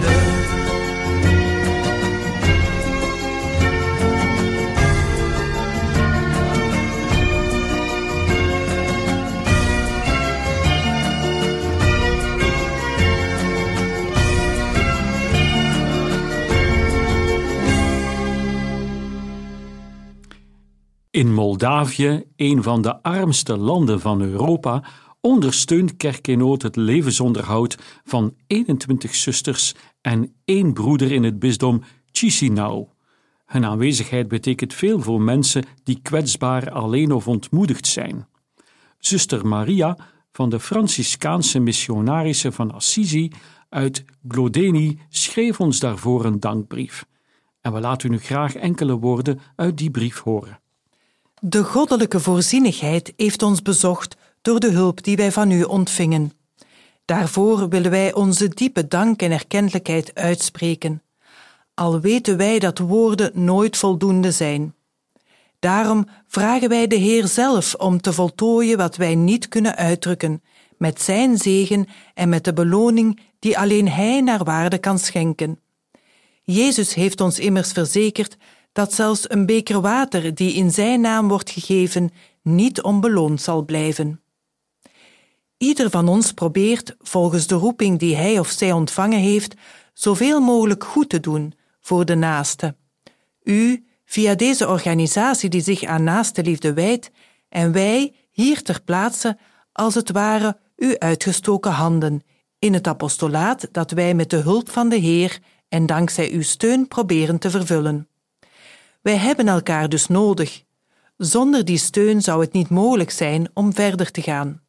In Moldavië, een van de armste landen van Europa, ondersteunt Kerk in Nood het levensonderhoud van eenentwintig zusters en één broeder in het bisdom Chisinau. Hun aanwezigheid betekent veel voor mensen die kwetsbaar, alleen of ontmoedigd zijn. Zuster Maria van de Franciscaanse missionarissen van Assisi uit Glodeni schreef ons daarvoor een dankbrief. En we laten u nu graag enkele woorden uit die brief horen. De goddelijke voorzienigheid heeft ons bezocht door de hulp die wij van u ontvingen. Daarvoor willen wij onze diepe dank en erkentelijkheid uitspreken, al weten wij dat woorden nooit voldoende zijn. Daarom vragen wij de Heer zelf om te voltooien wat wij niet kunnen uitdrukken, met zijn zegen en met de beloning die alleen Hij naar waarde kan schenken. Jezus heeft ons immers verzekerd dat zelfs een beker water die in zijn naam wordt gegeven, niet onbeloond zal blijven. Ieder van ons probeert, volgens de roeping die hij of zij ontvangen heeft, zoveel mogelijk goed te doen voor de naaste. U, via deze organisatie die zich aan naastenliefde wijdt, en wij, hier ter plaatse, als het ware uw uitgestoken handen, in het apostolaat dat wij met de hulp van de Heer en dankzij uw steun proberen te vervullen. Wij hebben elkaar dus nodig. Zonder die steun zou het niet mogelijk zijn om verder te gaan.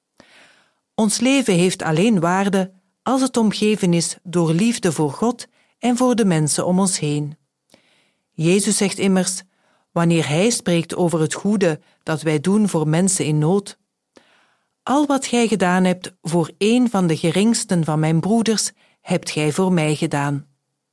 Ons leven heeft alleen waarde als het omgeven is door liefde voor God en voor de mensen om ons heen. Jezus zegt immers, wanneer Hij spreekt over het goede dat wij doen voor mensen in nood: al wat gij gedaan hebt voor een van de geringsten van mijn broeders, hebt gij voor mij gedaan.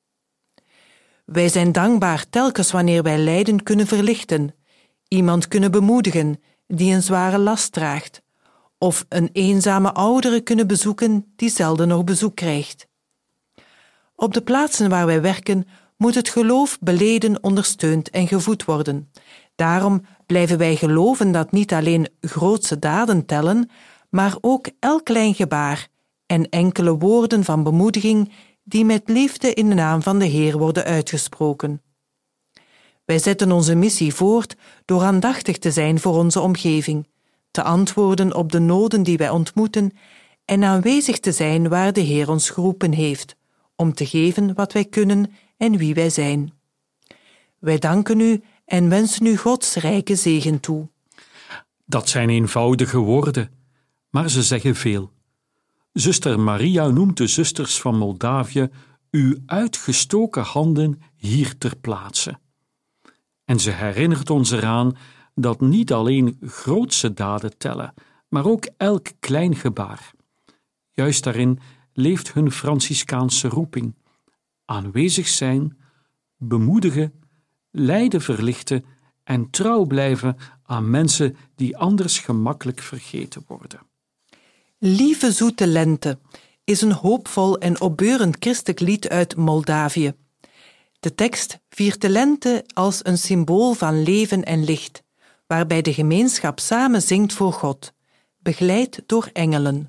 Wij zijn dankbaar telkens wanneer wij lijden kunnen verlichten, iemand kunnen bemoedigen die een zware last draagt, of een eenzame oudere kunnen bezoeken die zelden nog bezoek krijgt. Op de plaatsen waar wij werken moet het geloof beleden, ondersteund en gevoed worden. Daarom blijven wij geloven dat niet alleen grootse daden tellen, maar ook elk klein gebaar en enkele woorden van bemoediging die met liefde in de naam van de Heer worden uitgesproken. Wij zetten onze missie voort door aandachtig te zijn voor onze omgeving, te antwoorden op de noden die wij ontmoeten en aanwezig te zijn waar de Heer ons geroepen heeft, om te geven wat wij kunnen en wie wij zijn. Wij danken u en wensen u Gods rijke zegen toe. Dat zijn eenvoudige woorden, maar ze zeggen veel. Zuster Maria noemt de zusters van Moldavië uw uitgestoken handen hier ter plaatse. En ze herinnert ons eraan dat niet alleen grootse daden tellen, maar ook elk klein gebaar. Juist daarin leeft hun Franciscaanse roeping. Aanwezig zijn, bemoedigen, lijden verlichten en trouw blijven aan mensen die anders gemakkelijk vergeten worden. Lieve zoete lente is een hoopvol en opbeurend christelijk lied uit Moldavië. De tekst viert de lente als een symbool van leven en licht, waarbij de gemeenschap samen zingt voor God, begeleid door engelen.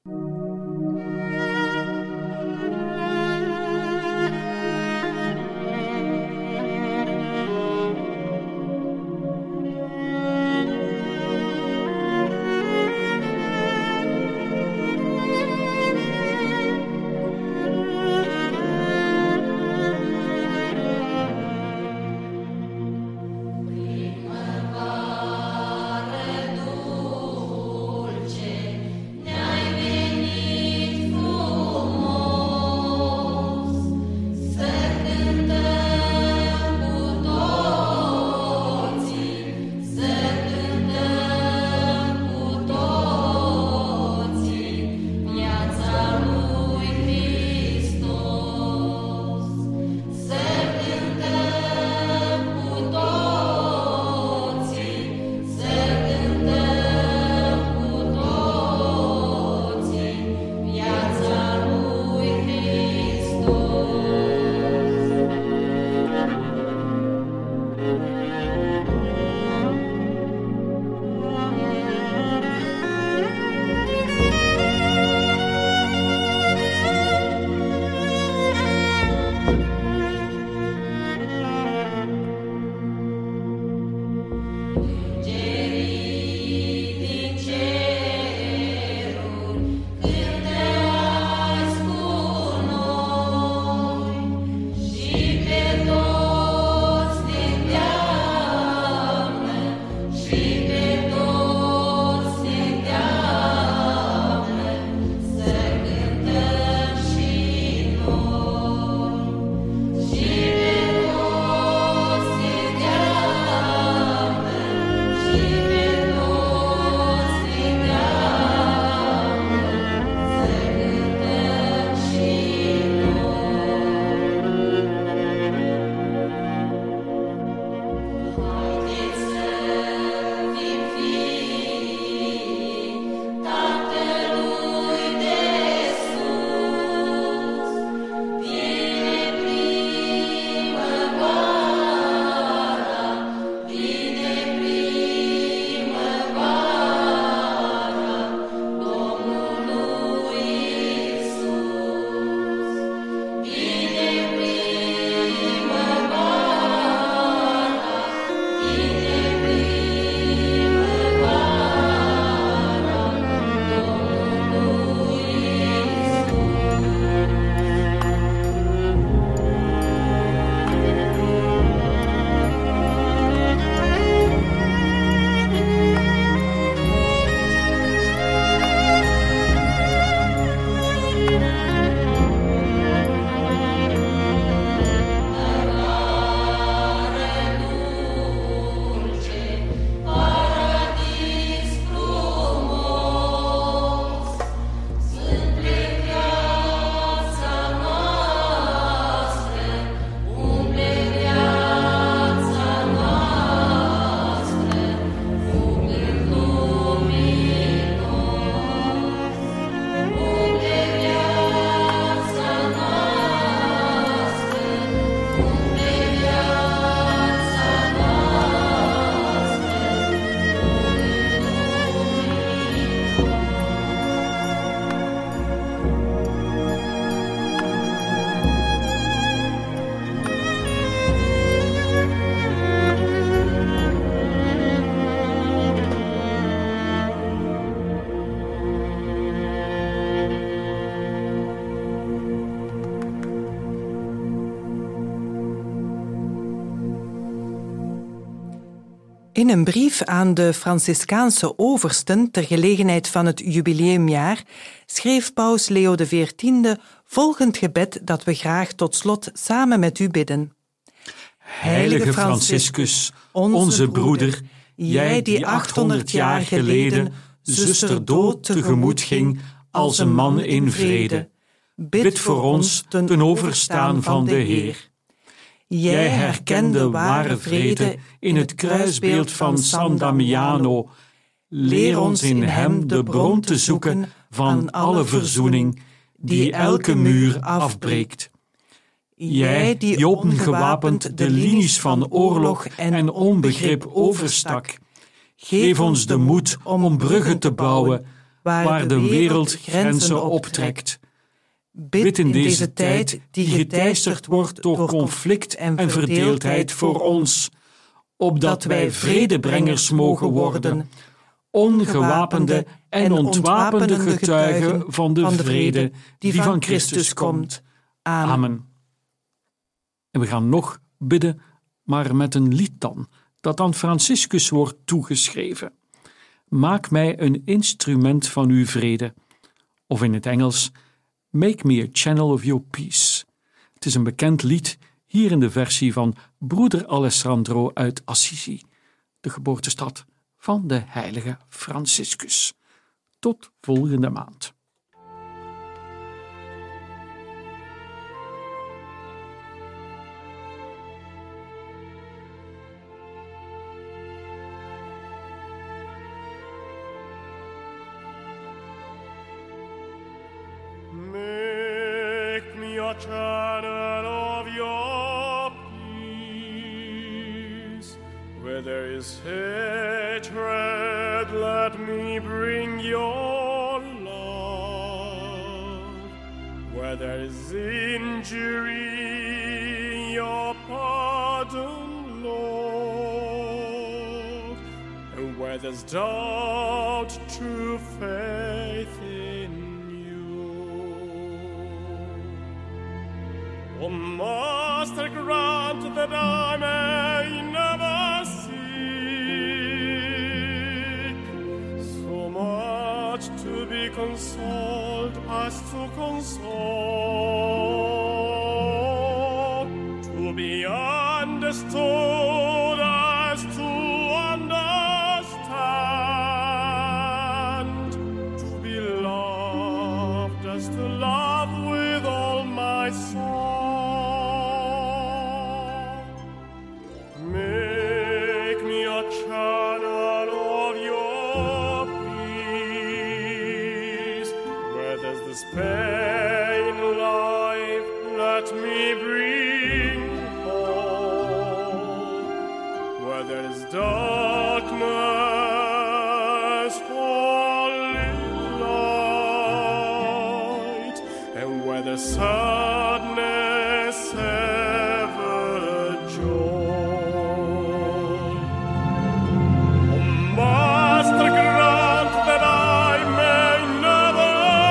In een brief aan de Franciscaanse oversten ter gelegenheid van het jubileumjaar schreef paus Leo de veertiende volgend gebed dat we graag tot slot samen met u bidden. Heilige Franciscus, onze broeder, jij die achthonderd jaar geleden zuster dood tegemoet ging als een man in vrede. Bid voor ons ten overstaan van de Heer. Jij herkende ware vrede in het kruisbeeld van San Damiano. Leer ons in hem de bron te zoeken van alle verzoening, die elke muur afbreekt. Jij die ongewapend de linies van oorlog en onbegrip overstak, geef ons de moed om bruggen te bouwen waar de wereld grenzen optrekt. Bid in deze tijd die geteisterd wordt door conflict en verdeeldheid voor ons, opdat wij vredebrengers mogen worden, ongewapende en ontwapende getuigen van de vrede die van Christus komt. Amen. En we gaan nog bidden, maar met een lied dan, dat aan Franciscus wordt toegeschreven. Maak mij een instrument van uw vrede. Of in het Engels, Make me a channel of your peace. Het is een bekend lied, hier in de versie van broeder Alessandro uit Assisi, de geboortestad van de heilige Franciscus. Tot volgende maand. A channel of your peace. Where there is hatred, let me bring your love. Where there is injury, your pardon, Lord. And where there's doubt, true faith in O Master, grant that I may never seek so much to be consoled as to console, to be understood as to understand, to be loved as to love with all my soul. Pain, life, let me bring home. Where there is darkness, holy light, and where there's sadness, ever joy. O Master, grant that I may never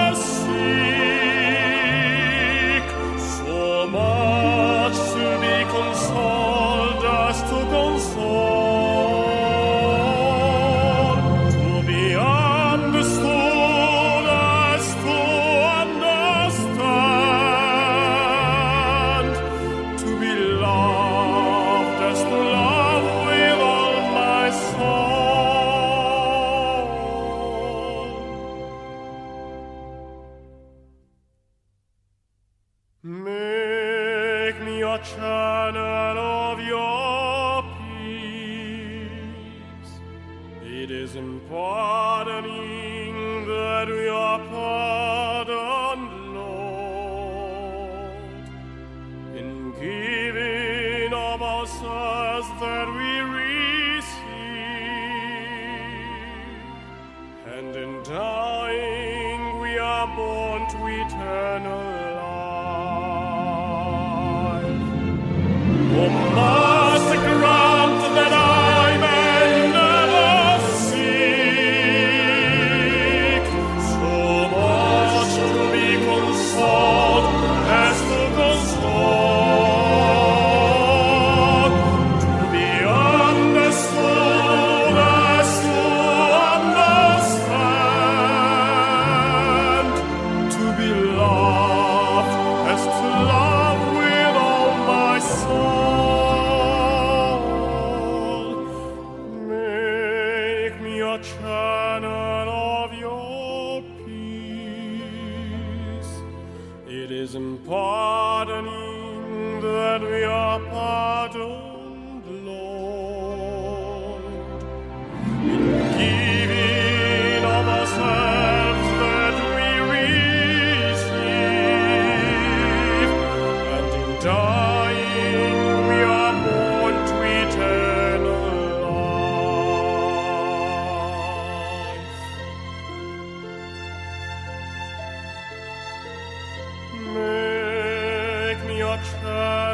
consoled as to console, to be understood as to understand, to be loved as to love with all my soul. Make me a channel of your peace. It is in pardoning that we are pardoned, Lord. In giving of ourselves that we receive. And in dying we are born to eternal life. O Master, grant that I may never seek so much to be consoled as to console, to be understood as to understand, to be loved as to love with all my soul. Channel in pardoning that we are pardoned, Lord. In giving of ourselves that we receive, and in dying we are born to eternal life. Make me your child.